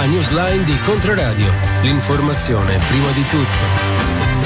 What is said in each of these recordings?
La newsline di Controradio. L'informazione prima di tutto.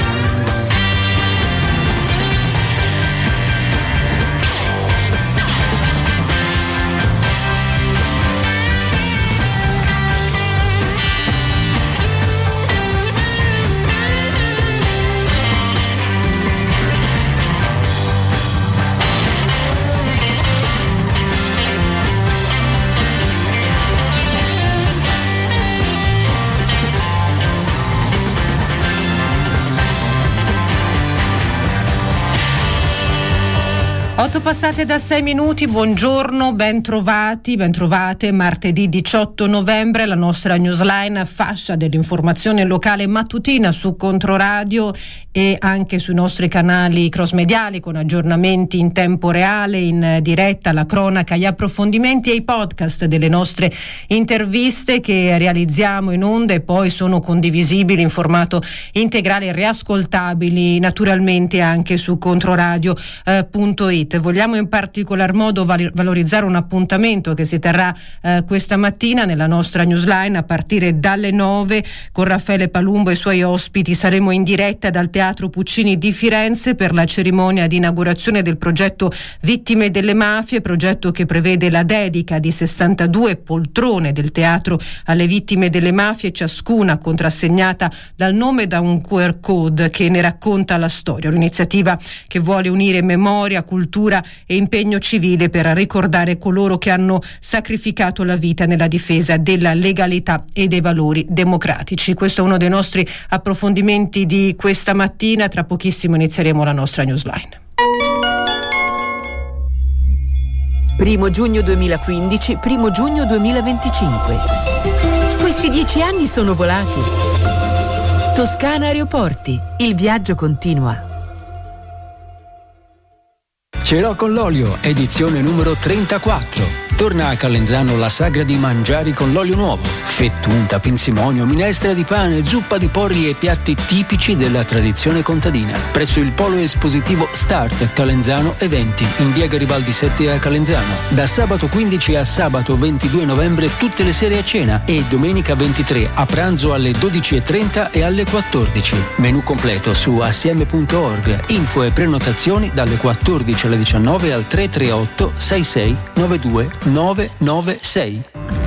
Passate da 6 minuti, buongiorno, bentrovati, bentrovate. Martedì 18 novembre la nostra newsline, fascia dell'informazione locale mattutina su Controradio e anche sui nostri canali cross-mediali con aggiornamenti in tempo reale, in diretta, la cronaca, gli approfondimenti e i podcast delle nostre interviste che realizziamo in onda e poi sono condivisibili in formato integrale e riascoltabili naturalmente anche su controradio.it. Vogliamo in particolar modo valorizzare un appuntamento che si terrà questa mattina nella nostra newsline a partire dalle 9 con Raffaele Palumbo e i suoi ospiti. Saremo in diretta dal Teatro Puccini di Firenze per la cerimonia di inaugurazione del progetto Vittime delle Mafie, progetto che prevede la dedica di 62 poltrone del teatro alle vittime delle mafie, ciascuna contrassegnata dal nome e da un QR code che ne racconta la storia. Un'iniziativa che vuole unire memoria, cultura e impegno civile per ricordare coloro che hanno sacrificato la vita nella difesa della legalità e dei valori democratici. Questo è uno dei nostri approfondimenti di questa mattina. Tra pochissimo inizieremo la nostra newsline. 1 giugno 2015, 1 giugno 2025. Questi 10 anni sono volati. Toscana Aeroporti, il viaggio continua. Ce l'ho con l'olio, edizione numero 34. Torna a Calenzano la sagra di mangiari con l'olio nuovo. Fettunta, pinzimonio, minestra di pane, zuppa di porri e piatti tipici della tradizione contadina. Presso il polo espositivo Start Calenzano Eventi, in via Garibaldi 7 a Calenzano. Da sabato 15 a sabato 22 novembre tutte le sere a cena e domenica 23 a pranzo alle 12:30 e alle 14. Menù completo su assieme.org. Info e prenotazioni dalle 14 alle 19 al 338 66 92 996.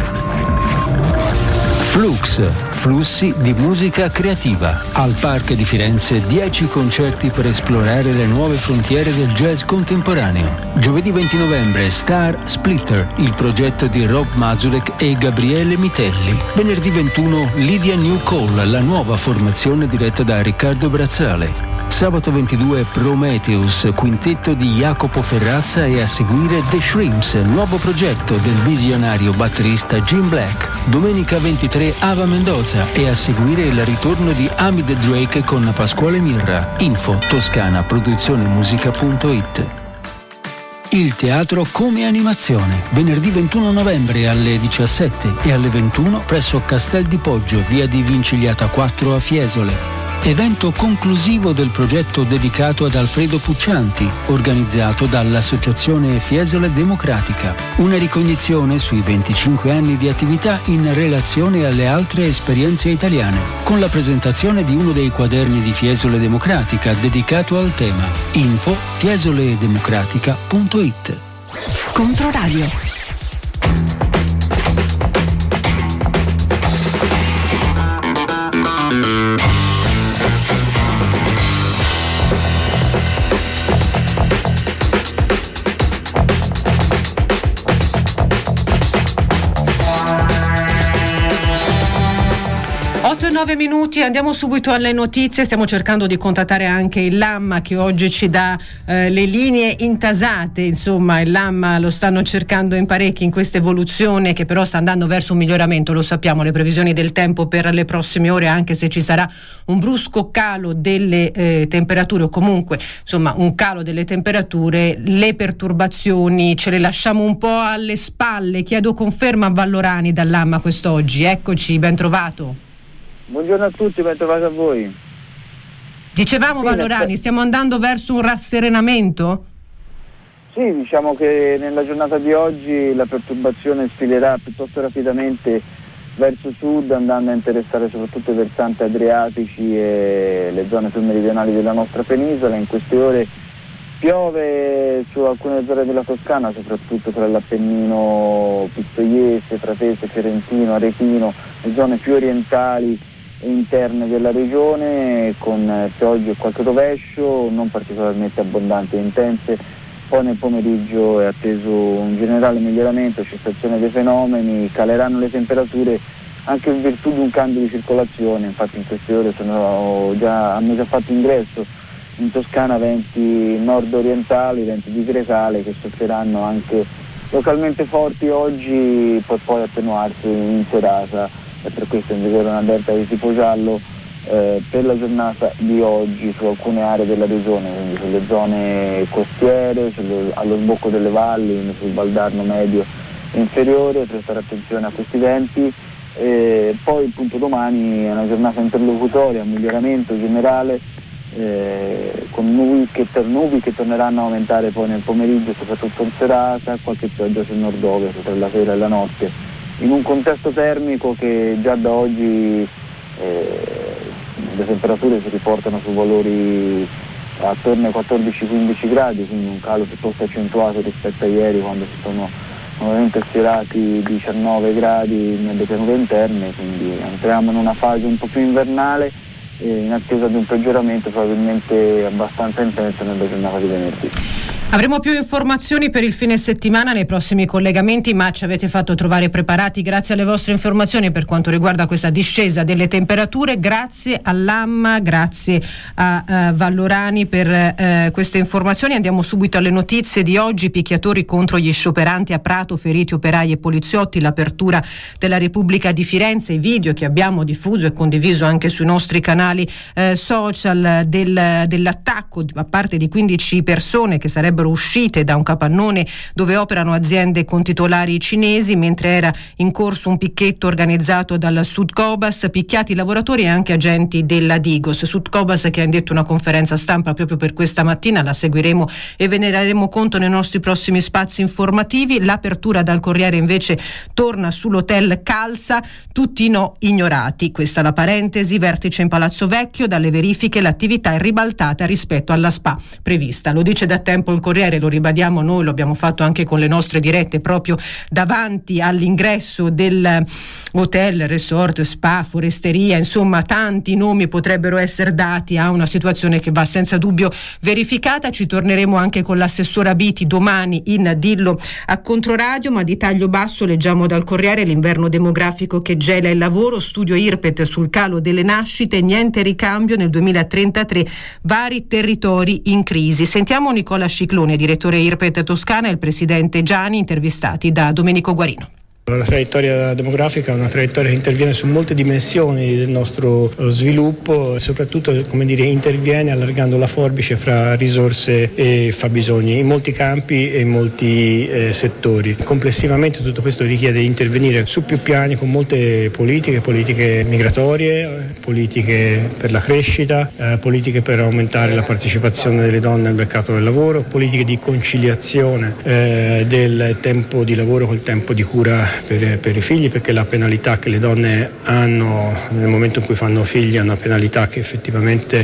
Flux, flussi di musica creativa. Al Park di Firenze 10 concerti per esplorare le nuove frontiere del jazz contemporaneo. Giovedì 20 novembre Star Splitter, il progetto di Rob Mazurek e Gabriele Mitelli. Venerdì 21 Lydia New Cole, la nuova formazione diretta da Riccardo Brazzale. Sabato 22 Prometheus, quintetto di Jacopo Ferrazza e a seguire The Shrimps, nuovo progetto del visionario batterista Jim Black. Domenica 23 Ava Mendoza e a seguire il ritorno di Amid Drake con Pasquale Mirra. Info toscanaproduzionemusica.it. Il teatro come animazione, venerdì 21 novembre alle 17 e alle 21 presso Castel di Poggio, via di Vincigliata 4 a Fiesole. Evento conclusivo del progetto dedicato ad Alfredo Puccianti, organizzato dall'Associazione Fiesole Democratica. Una ricognizione sui 25 anni di attività in relazione alle altre esperienze italiane, con la presentazione di uno dei quaderni di Fiesole Democratica dedicato al tema. Info fiesoledemocratica.it. Controradio. e 9 minuti, andiamo subito alle notizie. Stiamo cercando di contattare anche il Lamma che oggi ci dà le linee intasate. Insomma, il Lamma lo stanno cercando in parecchi in questa evoluzione che però sta andando verso un miglioramento, lo sappiamo. Le previsioni del tempo per le prossime ore, anche se ci sarà un brusco calo delle temperature, o comunque insomma un calo delle temperature, le perturbazioni ce le lasciamo un po' alle spalle. Chiedo conferma a Vallorani dal Lamma quest'oggi. Eccoci, ben trovato. Buongiorno a tutti, ben trovato a voi. Dicevamo, sì, Vallorani, stiamo andando verso un rasserenamento? Sì, diciamo che nella giornata di oggi la perturbazione sfilerà piuttosto rapidamente verso sud, andando a interessare soprattutto i versanti adriatici e le zone più meridionali della nostra penisola. In queste ore piove su alcune zone della Toscana, soprattutto tra l'Appennino pistoiese, Pratese, Fiorentino, Aretino, le zone più orientali e interne della regione, con piogge e qualche rovescio, non particolarmente abbondanti e intense. Poi nel pomeriggio è atteso un generale miglioramento, cessazione dei fenomeni, caleranno le temperature anche in virtù di un cambio di circolazione. Infatti in queste ore hanno già fatto ingresso in Toscana venti nord-orientali, venti di Grecale, che soffriranno anche localmente forti oggi, per poi attenuarsi in serata, e per questo è in vigore un'allerta di tipo giallo per la giornata di oggi su alcune aree della regione, quindi sulle zone costiere, allo sbocco delle valli, sul Valdarno medio e inferiore, prestare attenzione a questi venti. Poi appunto domani è una giornata interlocutoria, un miglioramento generale, con nubi che torneranno a aumentare poi nel pomeriggio, soprattutto in serata, qualche pioggia sul nord-ovest tra la sera e la notte, in un contesto termico che già da oggi le temperature si riportano su valori attorno ai 14-15 gradi, quindi un calo piuttosto accentuato rispetto a ieri, quando si sono nuovamente sfiorati 19 gradi nelle pianure interne. Quindi entriamo in una fase un po' più invernale, in attesa di un peggioramento probabilmente abbastanza intenso nella giornata di venerdì. Avremo più informazioni per il fine settimana nei prossimi collegamenti, ma ci avete fatto trovare preparati grazie alle vostre informazioni per quanto riguarda questa discesa delle temperature. Grazie all'AMMA, grazie a Vallorani per queste informazioni. Andiamo subito alle notizie di oggi. Picchiatori contro gli scioperanti a Prato, feriti operai e poliziotti, l'apertura della Repubblica di Firenze, i video che abbiamo diffuso e condiviso anche sui nostri canali social dell'attacco da parte di 15 persone che sarebbero uscite da un capannone dove operano aziende con titolari cinesi, mentre era in corso un picchetto organizzato dal Sudcobas, picchiati lavoratori e anche agenti della Digos. Sudcobas che ha indetto una conferenza stampa proprio per questa mattina, la seguiremo e ve ne daremo conto nei nostri prossimi spazi informativi. L'apertura dal Corriere invece torna sull'hotel Calza, tutti no ignorati. Questa la parentesi, vertice in Palazzo Vecchio, dalle verifiche l'attività è ribaltata rispetto alla SPA prevista. Lo dice da tempo il Corriere, lo ribadiamo noi, lo abbiamo fatto anche con le nostre dirette proprio davanti all'ingresso del hotel, resort, spa, foresteria, insomma tanti nomi potrebbero essere dati a una situazione che va senza dubbio verificata. Ci torneremo anche con l'assessora Biti domani in Dillo a Controradio, ma di taglio basso leggiamo dal Corriere l'inverno demografico che gela il lavoro, studio IRPET sul calo delle nascite, niente ricambio nel 2033, vari territori in crisi. Sentiamo Nicola Sciclone, direttore IRPET Toscana, e il presidente Giani, intervistati da Domenico Guarino. La traiettoria demografica è una traiettoria che interviene su molte dimensioni del nostro sviluppo e soprattutto, interviene allargando la forbice fra risorse e fabbisogni in molti campi e in molti settori. Complessivamente tutto questo richiede di intervenire su più piani con molte politiche migratorie, politiche per la crescita, politiche per aumentare la partecipazione delle donne al mercato del lavoro, politiche di conciliazione del tempo di lavoro col tempo di cura per i figli, perché la penalità che le donne hanno nel momento in cui fanno figli è una penalità che effettivamente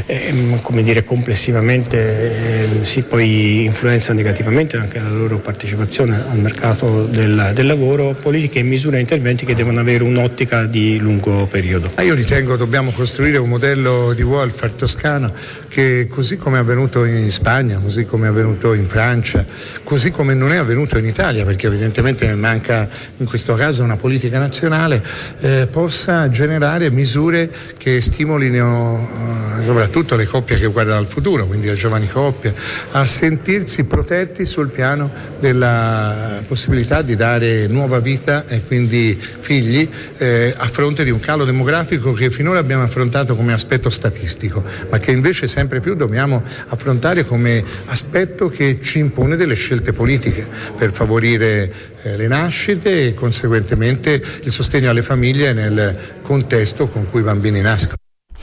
complessivamente si poi influenza negativamente anche la loro partecipazione al mercato del lavoro. Politiche, misure e interventi che devono avere un'ottica di lungo periodo. Io ritengo dobbiamo costruire un modello di welfare toscano che, così come è avvenuto in Spagna, così come è avvenuto in Francia, così come non è avvenuto in Italia, perché evidentemente manca in questo caso una politica nazionale, possa generare misure che stimolino soprattutto le coppie che guardano al futuro, quindi le giovani coppie, a sentirsi protetti sul piano della possibilità di dare nuova vita e quindi figli a fronte di un calo demografico che finora abbiamo affrontato come aspetto statistico, ma che invece sempre più dobbiamo affrontare come aspetto che ci impone delle scelte politiche per favorire le nascite e conseguentemente il sostegno alle famiglie nel contesto con cui i bambini nascono.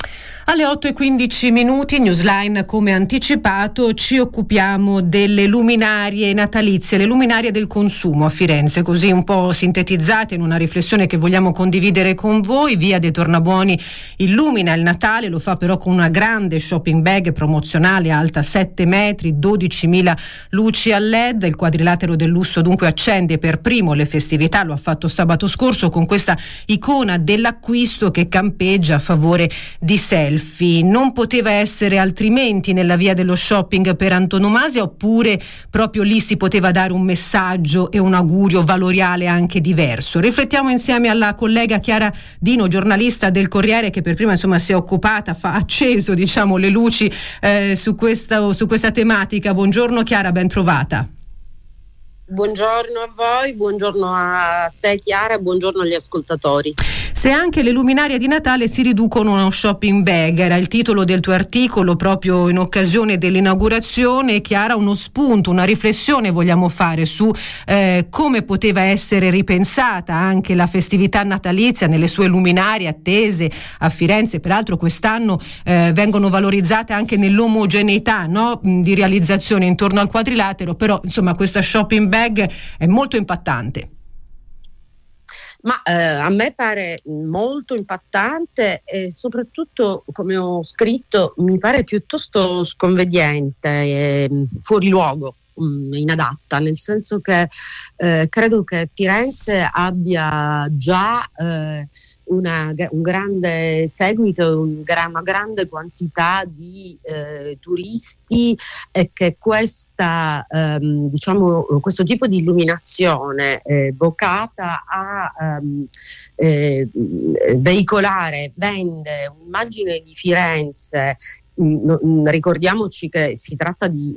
Alle 8:15 Newsline, come anticipato, ci occupiamo delle luminarie natalizie, le luminarie del consumo a Firenze, così un po' sintetizzate in una riflessione che vogliamo condividere con voi. Via dei Tornabuoni illumina il Natale, lo fa però con una grande shopping bag promozionale alta 7 metri, 12.000 luci a LED. Il quadrilatero del lusso dunque accende per primo le festività, lo ha fatto sabato scorso con questa icona dell'acquisto che campeggia a favore di selfie. Non poteva essere altrimenti nella via dello shopping per antonomasia, oppure proprio lì si poteva dare un messaggio e un augurio valoriale anche diverso? Riflettiamo insieme alla collega Chiara Dino, giornalista del Corriere, che per prima si è occupata, ha acceso le luci su questa tematica. Buongiorno Chiara, ben trovata. Buongiorno a voi, buongiorno a te Chiara, buongiorno agli ascoltatori. Se anche le luminarie di Natale si riducono a uno shopping bag, era il titolo del tuo articolo proprio in occasione dell'inaugurazione. Chiara, uno spunto, una riflessione vogliamo fare su come poteva essere ripensata anche la festività natalizia nelle sue luminarie attese a Firenze. Peraltro quest'anno vengono valorizzate anche nell'omogeneità, no? Di realizzazione intorno al quadrilatero, però questa shopping bag è molto impattante. Ma a me pare molto impattante e soprattutto, come ho scritto, mi pare piuttosto sconveniente e fuori luogo, inadatta, nel senso che credo che Firenze abbia già un grande seguito, una grande quantità di turisti, e che questo tipo di illuminazione vocata a veicolare, vende un'immagine di Firenze. Ricordiamoci che si tratta di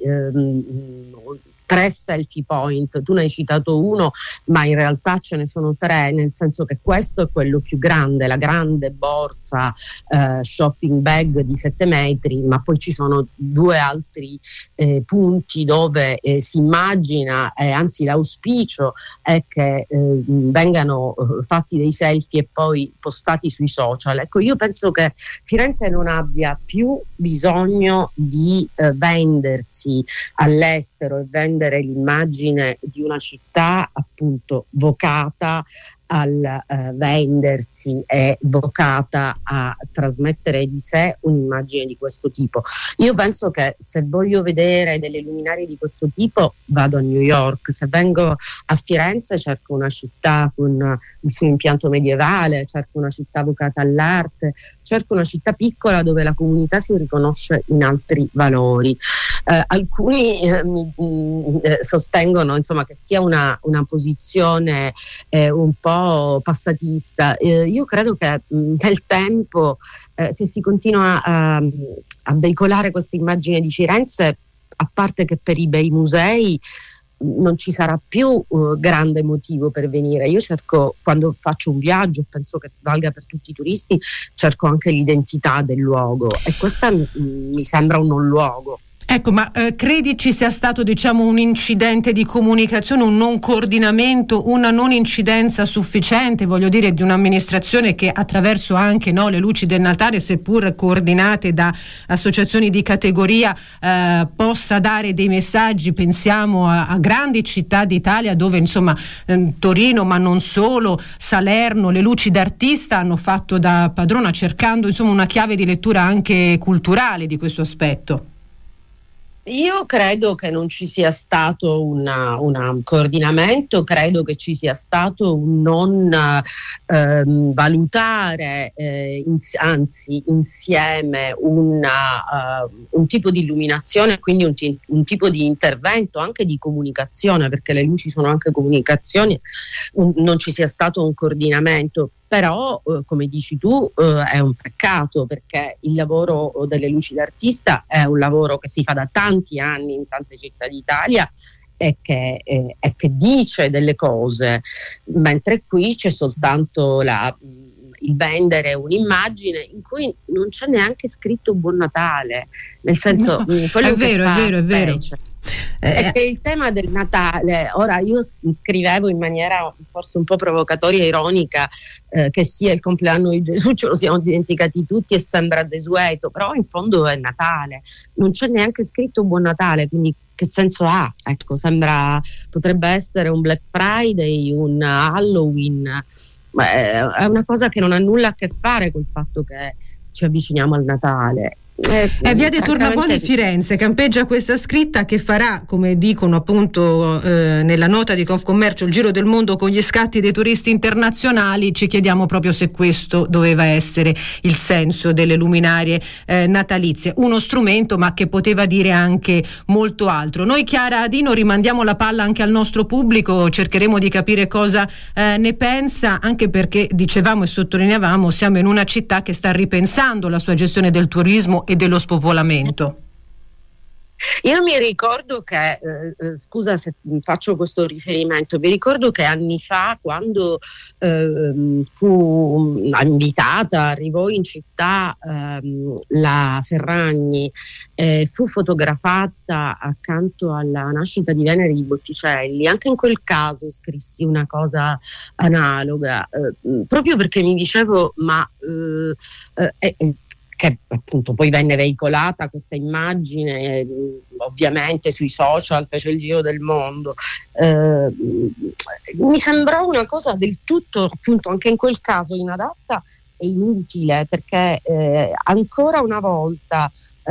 3 selfie point, tu ne hai citato uno, ma in realtà ce ne sono 3, nel senso che questo è quello più grande, la grande borsa shopping bag di 7 metri, ma poi ci sono 2 altri punti dove si immagina, anzi l'auspicio è che vengano fatti dei selfie e poi postati sui social. Ecco, io penso che Firenze non abbia più bisogno di vendersi all'estero e vendere l'immagine di una città appunto vocata al vendersi e vocata a trasmettere di sé un'immagine di questo tipo. Io penso che se voglio vedere delle luminarie di questo tipo vado a New York, se vengo a Firenze cerco una città con il suo impianto medievale, cerco una città vocata all'arte, cerco una città piccola dove la comunità si riconosce in altri valori. Alcuni sostengono che sia una posizione un po' passatista. Io credo che nel tempo, se si continua a veicolare questa immagine di Firenze, a parte che per i bei musei non ci sarà più grande motivo per venire. Io cerco, quando faccio un viaggio, penso che valga per tutti i turisti, cerco anche l'identità del luogo, e questa mi sembra un non luogo. Ecco, ma credi ci sia stato un incidente di comunicazione, un non coordinamento, una non incidenza sufficiente, voglio dire, di un'amministrazione che attraverso anche le luci del Natale, seppur coordinate da associazioni di categoria, possa dare dei messaggi? Pensiamo a grandi città d'Italia dove Torino, ma non solo, Salerno, le luci d'artista hanno fatto da padrona, cercando una chiave di lettura anche culturale di questo aspetto. Io credo che non ci sia stato un coordinamento, credo che ci sia stato un non valutare, anzi insieme un tipo di illuminazione, quindi un tipo di intervento anche di comunicazione, perché le luci sono anche comunicazioni, non ci sia stato un coordinamento. Però, come dici tu, è un peccato, perché il lavoro delle luci d'artista è un lavoro che si fa da tanti anni in tante città d'Italia e che dice delle cose, mentre qui c'è soltanto il vendere un'immagine in cui non c'è neanche scritto Buon Natale, nel senso, quello è vero. È che il tema del Natale, ora io scrivevo in maniera forse un po' provocatoria e ironica che sia il compleanno di Gesù, ce lo siamo dimenticati tutti e sembra desueto, però in fondo è Natale, non c'è neanche scritto Buon Natale, quindi che senso ha? Ecco, potrebbe essere un Black Friday, un Halloween, ma è una cosa che non ha nulla a che fare col fatto che ci avviciniamo al Natale. È via dei Tornabuoni Firenze, campeggia questa scritta che farà, come dicono appunto nella nota di Confcommercio, il giro del mondo con gli scatti dei turisti internazionali. Ci chiediamo proprio se questo doveva essere il senso delle luminarie natalizie, uno strumento ma che poteva dire anche molto altro. Noi, Chiara Adino, rimandiamo la palla anche al nostro pubblico, cercheremo di capire cosa ne pensa, anche perché dicevamo e sottolineavamo siamo in una città che sta ripensando la sua gestione del turismo e dello spopolamento. Io mi ricordo che, scusa se faccio questo riferimento, mi ricordo che anni fa, quando fu invitata, arrivò in città la Ferragni, fu fotografata accanto alla nascita di Venere di Botticelli. Anche in quel caso scrissi una cosa analoga, proprio perché mi dicevo che appunto poi venne veicolata questa immagine, ovviamente sui social, fece il giro del mondo. Mi sembrò una cosa del tutto, appunto, anche in quel caso inadatta e inutile, perché ancora una volta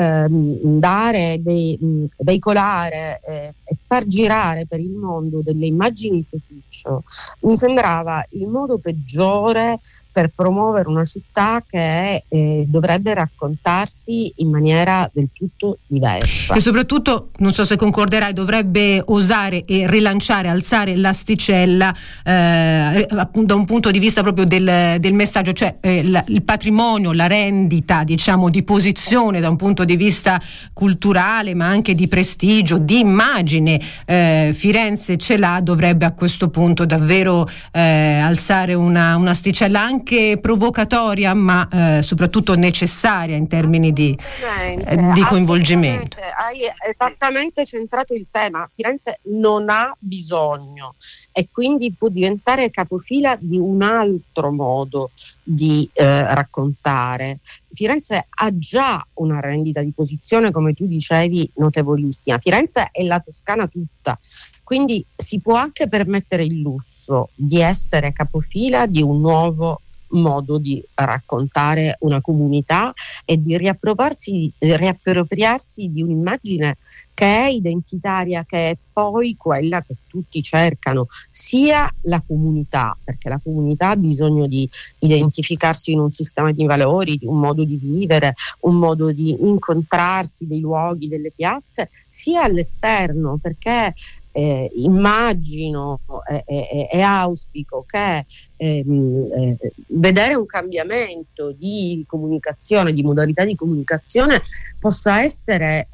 veicolare e far girare per il mondo delle immagini feticcio mi sembrava il modo peggiore per promuovere una città che dovrebbe raccontarsi in maniera del tutto diversa. E soprattutto, non so se concorderai, dovrebbe osare e rilanciare, alzare l'asticella appunto da un punto di vista proprio del messaggio, cioè il patrimonio, la rendita, diciamo, di posizione da un punto di vista culturale, ma anche di prestigio, di immagine. Firenze ce l'ha, dovrebbe a questo punto davvero alzare un'asticella anche provocatoria, ma soprattutto necessaria in termini di coinvolgimento. Hai esattamente centrato il tema. Firenze non ha bisogno e quindi può diventare capofila di un altro modo di raccontare. Firenze ha già una rendita di posizione, come tu dicevi, notevolissima. Firenze è la Toscana tutta. Quindi si può anche permettere il lusso di essere capofila di un nuovo modo di raccontare una comunità e di riappropriarsi di un'immagine che è identitaria, che è poi quella che tutti cercano, sia la comunità, perché la comunità ha bisogno di identificarsi in un sistema di valori, di un modo di vivere, un modo di incontrarsi, dei luoghi, delle piazze, sia all'esterno, perché immagino e auspico che vedere un cambiamento di comunicazione, di modalità di comunicazione, possa essere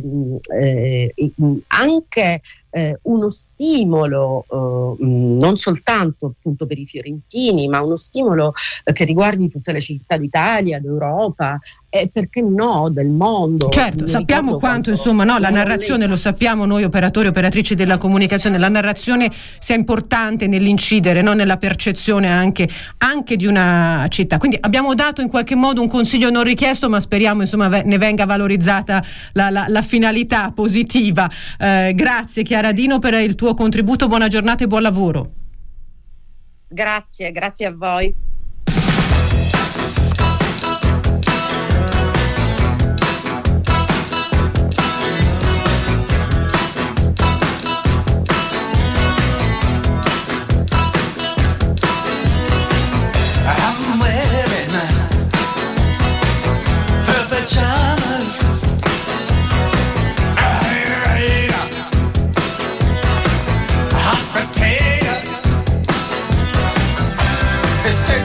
anche uno stimolo non soltanto appunto per i fiorentini, ma uno stimolo che riguardi tutte le città d'Italia, d'Europa e perché no del mondo. Certo, sappiamo quanto insomma la narrazione, lo sappiamo noi operatori e operatrici della comunicazione, la narrazione sia importante nell'incidere, no? Nella percezione anche di una città. Quindi abbiamo dato in qualche modo un consiglio non richiesto, ma speriamo insomma ne venga valorizzata la finalità positiva. Grazie Chiara Adino per il tuo contributo, buona giornata e buon lavoro. Grazie a voi. It's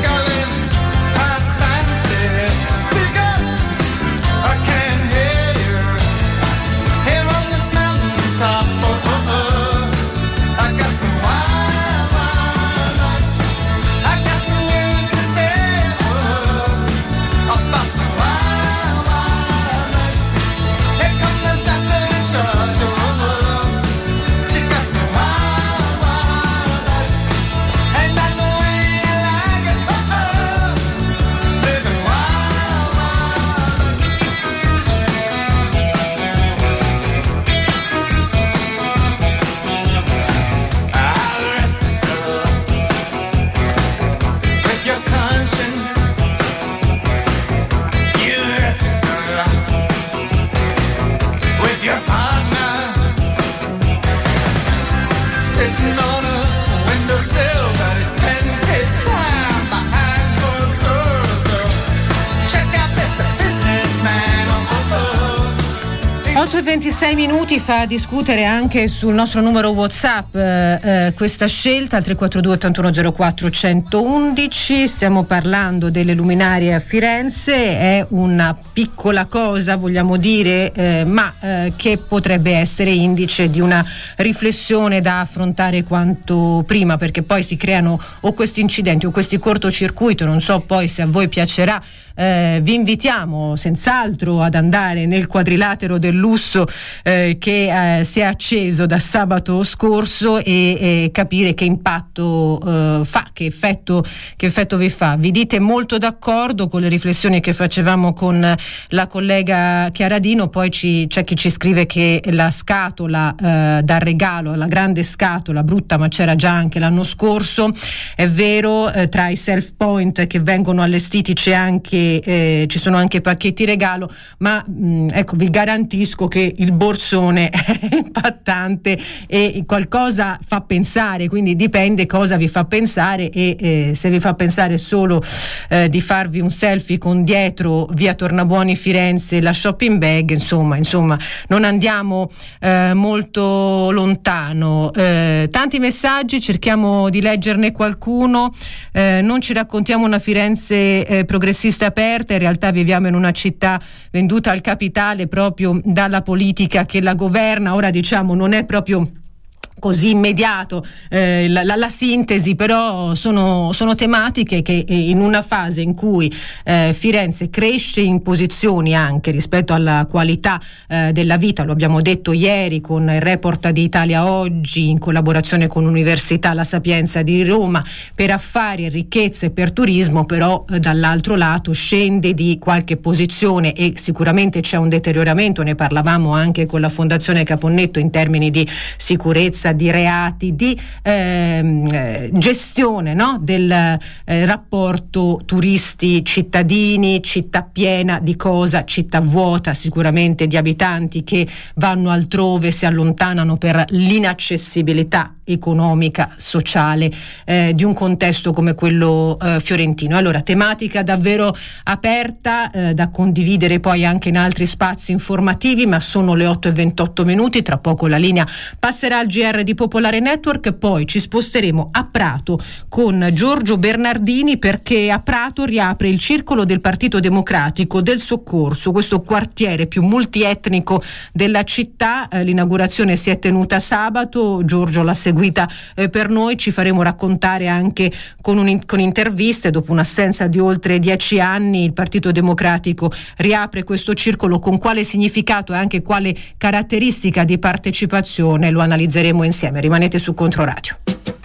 8:26 fa discutere anche sul nostro numero WhatsApp questa scelta al 342 8104 111. Stiamo parlando delle luminarie a Firenze, è una piccola cosa, vogliamo dire, ma che potrebbe essere indice di una riflessione da affrontare quanto prima, perché poi si creano o questi incidenti o questi cortocircuito. Non so poi se a voi piacerà. Vi invitiamo senz'altro ad andare nel quadrilatero del lusso che si è acceso da sabato scorso e capire che impatto fa, che effetto vi fa. Vi dite molto d'accordo con le riflessioni che facevamo con la collega Chiara Dino. Poi c'è chi ci scrive che la scatola da regalo, la grande scatola brutta, ma c'era già anche l'anno scorso. È vero, tra i self point che vengono allestiti ci sono anche pacchetti regalo, ma ecco, vi garantisco che il borsone è impattante e qualcosa fa pensare, quindi dipende cosa vi fa pensare e se vi fa pensare solo di farvi un selfie con dietro via Tornabuoni Firenze la shopping bag, insomma non andiamo molto lontano. Tanti messaggi, cerchiamo di leggerne qualcuno. Non ci raccontiamo una Firenze progressista aperta, in realtà viviamo in una città venduta al capitale proprio dalla politica che la governa. Ora diciamo non è proprio così immediato la sintesi, però sono tematiche che in una fase in cui Firenze cresce in posizioni anche rispetto alla qualità della vita, lo abbiamo detto ieri con il report di Italia Oggi in collaborazione con l'Università La Sapienza di Roma, per affari e ricchezze, per turismo, però dall'altro lato scende di qualche posizione e sicuramente c'è un deterioramento. Ne parlavamo anche con la Fondazione Caponnetto in termini di sicurezza, di reati, di gestione, no? Del rapporto turisti-cittadini, città piena di cosa? Città vuota sicuramente di abitanti che vanno altrove, si allontanano per l'inaccessibilità economica, sociale di un contesto come quello fiorentino. Allora, tematica davvero aperta da condividere poi anche in altri spazi informativi, ma sono le 8:28. Tra poco la linea passerà al GR di Popolare Network, poi ci sposteremo a Prato con Giorgio Bernardini, perché a Prato riapre il circolo del Partito Democratico del Soccorso, questo quartiere più multietnico della città. L'inaugurazione si è tenuta sabato, Giorgio l'ha seguita per noi, ci faremo raccontare anche con interviste. Dopo un'assenza di oltre 10 anni il Partito Democratico riapre questo circolo, con quale significato e anche quale caratteristica di partecipazione lo analizzeremo insieme. Rimanete su Controradio.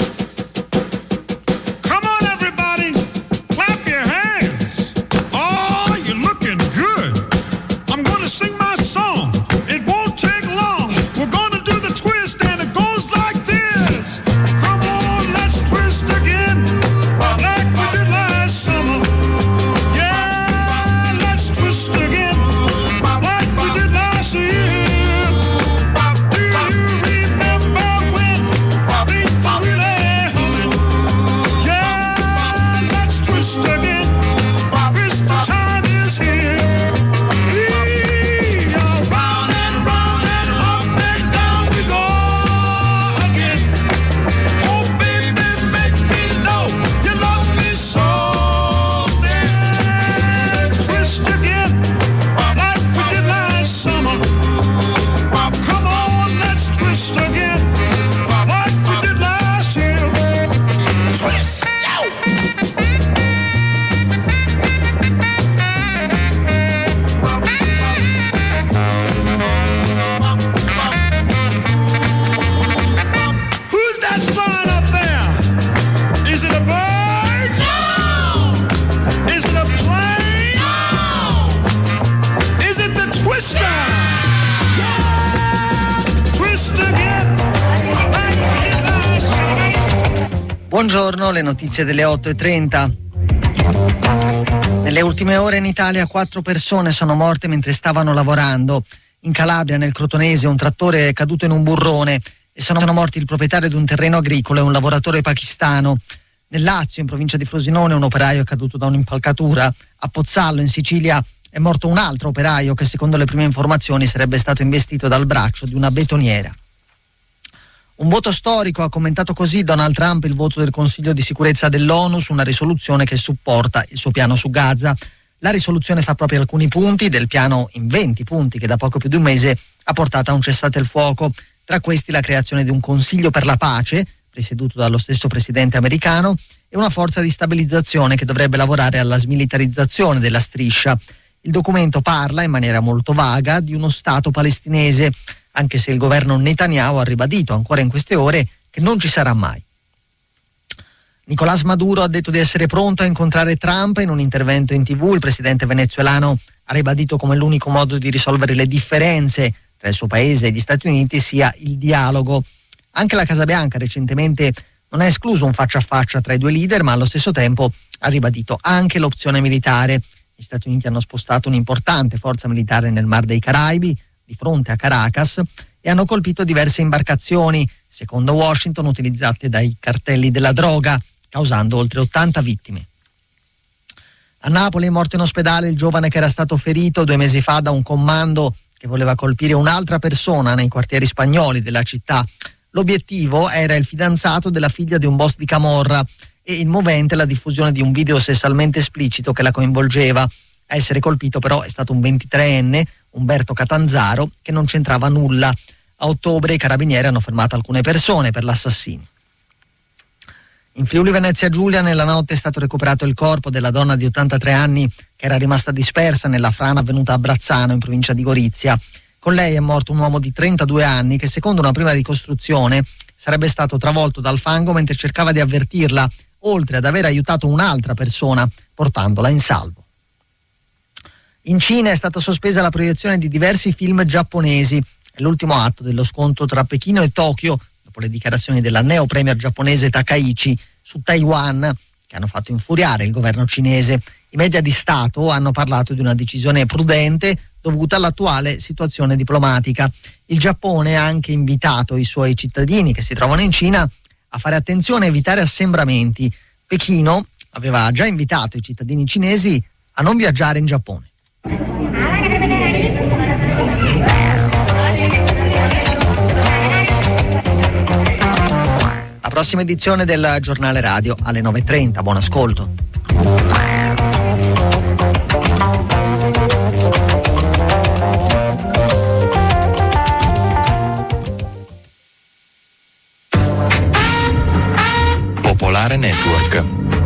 Buongiorno, le notizie delle 8:30. Nelle ultime ore in Italia 4 persone sono morte mentre stavano lavorando. In Calabria, nel Crotonese, un trattore è caduto in un burrone e sono morti il proprietario di un terreno agricolo e un lavoratore pakistano. Nel Lazio, in provincia di Frosinone, un operaio è caduto da un'impalcatura. A Pozzallo, in Sicilia, è morto un altro operaio che secondo le prime informazioni sarebbe stato investito dal braccio di una betoniera. Un voto storico, ha commentato così Donald Trump il voto del Consiglio di sicurezza dell'ONU su una risoluzione che supporta il suo piano su Gaza. La risoluzione fa proprio alcuni punti del piano in 20 punti che da poco più di un mese ha portato a un cessate il fuoco. Tra questi la creazione di un Consiglio per la pace, presieduto dallo stesso presidente americano, e una forza di stabilizzazione che dovrebbe lavorare alla smilitarizzazione della striscia. Il documento parla in maniera molto vaga di uno Stato palestinese, anche se il governo Netanyahu ha ribadito ancora in queste ore che non ci sarà mai. Nicolás Maduro ha detto di essere pronto a incontrare Trump. In un intervento in TV il presidente venezuelano ha ribadito come l'unico modo di risolvere le differenze tra il suo paese e gli Stati Uniti sia il dialogo. Anche la Casa Bianca recentemente non ha escluso un faccia a faccia tra i due leader, ma allo stesso tempo ha ribadito anche l'opzione militare. Gli Stati Uniti hanno spostato un'importante forza militare nel Mar dei Caraibi, di fronte a Caracas, e hanno colpito diverse imbarcazioni, secondo Washington, utilizzate dai cartelli della droga, causando oltre 80 vittime. A Napoli è morto in ospedale il giovane che era stato ferito 2 mesi fa da un commando che voleva colpire un'altra persona nei quartieri spagnoli della città. L'obiettivo era il fidanzato della figlia di un boss di camorra e il movente la diffusione di un video sessualmente esplicito che la coinvolgeva. A essere colpito però è stato un 23enne, Umberto Catanzaro, che non c'entrava nulla. A ottobre i carabinieri hanno fermato alcune persone per l'assassinio. In Friuli Venezia Giulia nella notte è stato recuperato il corpo della donna di 83 anni che era rimasta dispersa nella frana avvenuta a Brazzano in provincia di Gorizia. Con lei è morto un uomo di 32 anni che secondo una prima ricostruzione sarebbe stato travolto dal fango mentre cercava di avvertirla, oltre ad aver aiutato un'altra persona portandola in salvo. In Cina è stata sospesa la proiezione di diversi film giapponesi. È l'ultimo atto dello scontro tra Pechino e Tokyo, dopo le dichiarazioni della neo premier giapponese Takaichi su Taiwan, che hanno fatto infuriare il governo cinese. I media di Stato hanno parlato di una decisione prudente dovuta all'attuale situazione diplomatica. Il Giappone ha anche invitato i suoi cittadini che si trovano in Cina a fare attenzione e evitare assembramenti. Pechino aveva già invitato i cittadini cinesi a non viaggiare in Giappone. La prossima edizione del giornale radio alle 9:30. Buon ascolto. Popolare Network.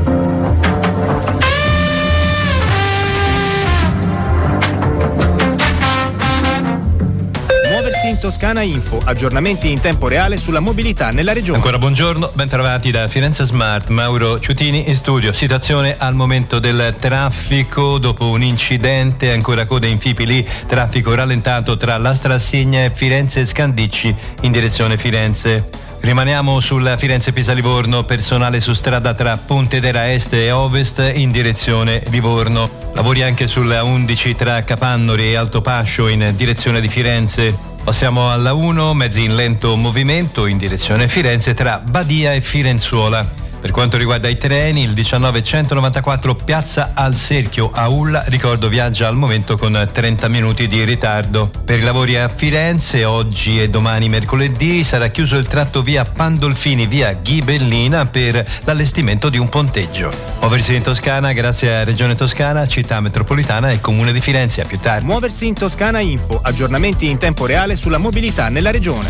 In Toscana Info, aggiornamenti in tempo reale sulla mobilità nella regione. Ancora buongiorno, ben trovati da Firenze Smart, Mauro Ciutini in studio. Situazione al momento del traffico, dopo un incidente, ancora code in Fipili, traffico rallentato tra la Strassigna e Firenze Scandicci in direzione Firenze. Rimaniamo sulla Firenze-Pisa-Livorno, personale su strada tra Pontedera Est e Ovest in direzione Livorno. Lavori anche sulla 11 tra Capannori e Altopascio in direzione di Firenze. Passiamo alla 1, mezzi in lento movimento in direzione Firenze tra Badia e Firenzuola. Per quanto riguarda i treni, il 19194 Piazza al Cerchio a Ulla, ricordo, viaggia al momento con 30 minuti di ritardo. Per i lavori a Firenze, oggi e domani mercoledì, sarà chiuso il tratto via Pandolfini, via Ghibellina per l'allestimento di un ponteggio. Muoversi in Toscana grazie a Regione Toscana, Città Metropolitana e Comune di Firenze. A più tardi. Muoversi in Toscana Info, aggiornamenti in tempo reale sulla mobilità nella regione.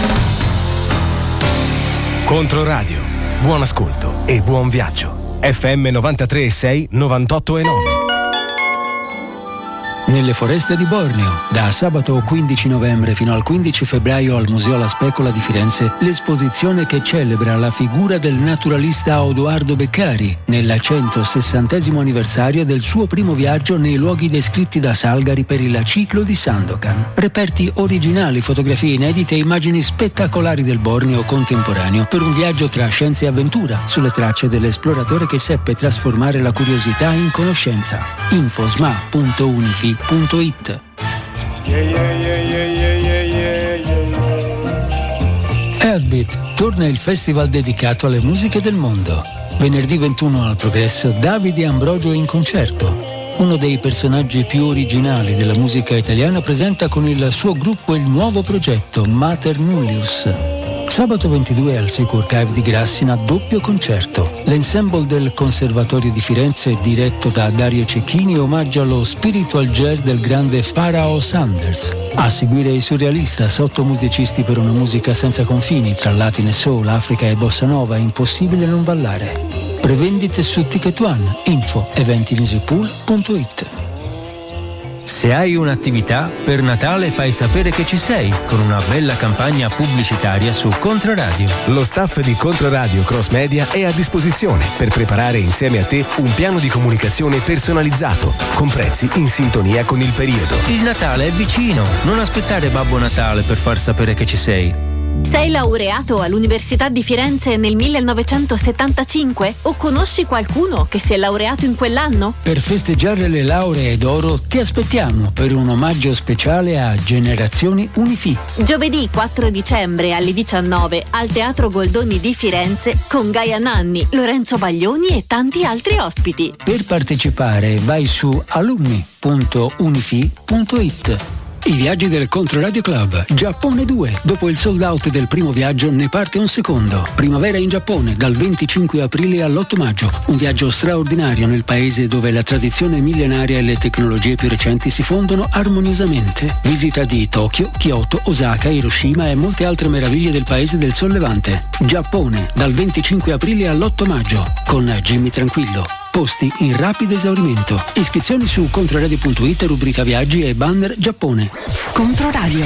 Controradio. Buon ascolto e buon viaggio. FM 93.6, 98.9. Nelle foreste di Borneo, da sabato 15 novembre fino al 15 febbraio al Museo La Specola di Firenze, l'esposizione che celebra la figura del naturalista Odoardo Beccari nel 160° anniversario del suo primo viaggio nei luoghi descritti da Salgari per il ciclo di Sandokan. Reperti originali, fotografie inedite e immagini spettacolari del Borneo contemporaneo per un viaggio tra scienza e avventura sulle tracce dell'esploratore che seppe trasformare la curiosità in conoscenza. infosma.unifi.it. Heartbeat torna il festival dedicato alle musiche del mondo. Venerdì 21 al Progresso, Davide Ambrogio in concerto. uno dei personaggi più originali della musica italiana, presenta con il suo gruppo il nuovo progetto Mater Nullius. Sabato 22 al Secur Cave di Grassina, doppio concerto. L'ensemble del Conservatorio di Firenze, diretto da Dario Cecchini, omaggia lo spiritual jazz del grande Pharao Sanders. A seguire i Surrealistas, 8 musicisti per una musica senza confini, tra Latin e Soul, Africa e Bossa Nova, impossibile non ballare. Prevendite su Ticket One, info eventimusicpool.it. Se hai un'attività, per Natale fai sapere che ci sei con una bella campagna pubblicitaria su Controradio. Lo staff di Controradio Cross Media è a disposizione per preparare insieme a te un piano di comunicazione personalizzato, con prezzi in sintonia con il periodo. Il Natale è vicino, non aspettare Babbo Natale per far sapere che ci sei. Sei laureato all'Università di Firenze nel 1975 o conosci qualcuno che si è laureato in quell'anno? Per festeggiare le lauree d'oro ti aspettiamo per un omaggio speciale a Generazioni Unifi. Giovedì 4 dicembre alle 19 al Teatro Goldoni di Firenze con Gaia Nanni, Lorenzo Baglioni e tanti altri ospiti. Per partecipare vai su alumni.unifi.it. I viaggi del Controradio Club, Giappone 2. Dopo il sold out del primo viaggio ne parte un secondo. Primavera in Giappone dal 25 aprile all'8 maggio. Un viaggio straordinario nel paese dove la tradizione millenaria e le tecnologie più recenti si fondono armoniosamente. Visita di Tokyo, Kyoto, Osaka, Hiroshima e molte altre meraviglie del paese del Sol Levante. Giappone dal 25 aprile all'8 maggio con Jimmy Tranquillo. Posti in rapido esaurimento. Iscrizioni su controradio.it, rubrica viaggi e banner Giappone. Controradio.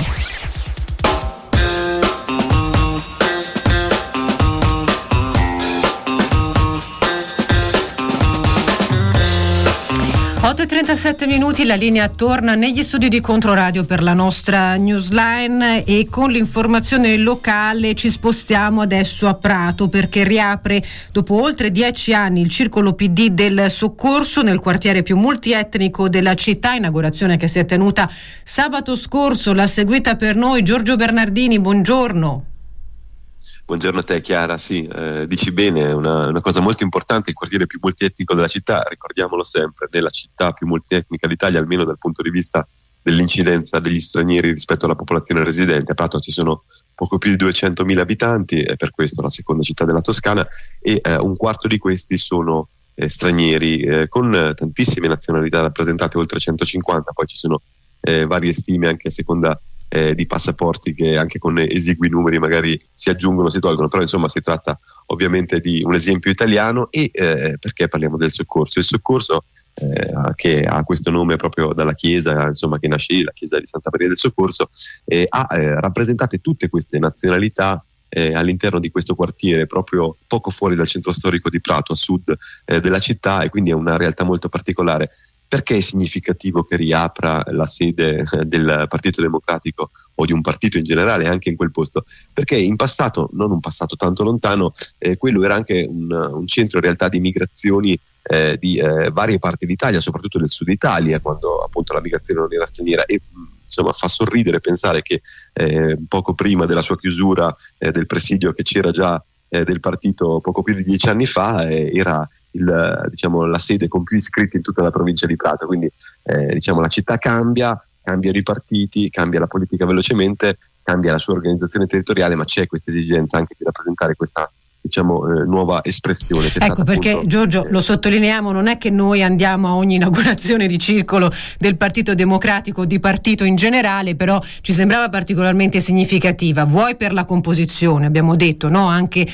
8:37 minuti, la linea torna negli studi di Controradio per la nostra newsline e con l'informazione locale ci spostiamo adesso a Prato perché riapre dopo oltre 10 anni il Circolo PD del Soccorso nel quartiere più multietnico della città, inaugurazione che si è tenuta sabato scorso. L'ha seguita per noi Giorgio Bernardini, buongiorno. Buongiorno a te Chiara, sì, dici bene, è una cosa molto importante, il quartiere più multietnico della città, ricordiamolo sempre, nella città più multietnica d'Italia, almeno dal punto di vista dell'incidenza degli stranieri rispetto alla popolazione residente. A Prato ci sono poco più di 200.000 abitanti, è per questo la seconda città della Toscana, e un quarto di questi sono stranieri, con tantissime nazionalità rappresentate, oltre 150, poi ci sono varie stime anche a seconda di passaporti che anche con esigui numeri magari si aggiungono, si tolgono, però insomma si tratta ovviamente di un esempio italiano. E perché parliamo del soccorso? Il soccorso che ha questo nome proprio dalla chiesa, insomma, che nasce lì, la chiesa di Santa Maria del Soccorso, ha rappresentate tutte queste nazionalità all'interno di questo quartiere, proprio poco fuori dal centro storico di Prato, a sud della città, e quindi è una realtà molto particolare. Perché è significativo che riapra la sede del Partito Democratico o di un partito in generale anche in quel posto? Perché in passato, non un passato tanto lontano, quello era anche un centro in realtà di migrazioni di varie parti d'Italia, soprattutto del sud Italia, quando appunto la migrazione non era straniera. E insomma fa sorridere pensare che poco prima della sua chiusura del presidio che c'era già del partito poco più di 10 anni fa era la sede con più iscritti in tutta la provincia di Prato. Quindi la città cambia i partiti, cambia la politica velocemente, cambia la sua organizzazione territoriale, ma c'è questa esigenza anche di rappresentare questa nuova espressione. Ecco perché appunto, Giorgio, lo sottolineiamo, non è che noi andiamo a ogni inaugurazione di circolo del Partito Democratico o di partito in generale, però ci sembrava particolarmente significativa, vuoi per la composizione, abbiamo detto, no? Anche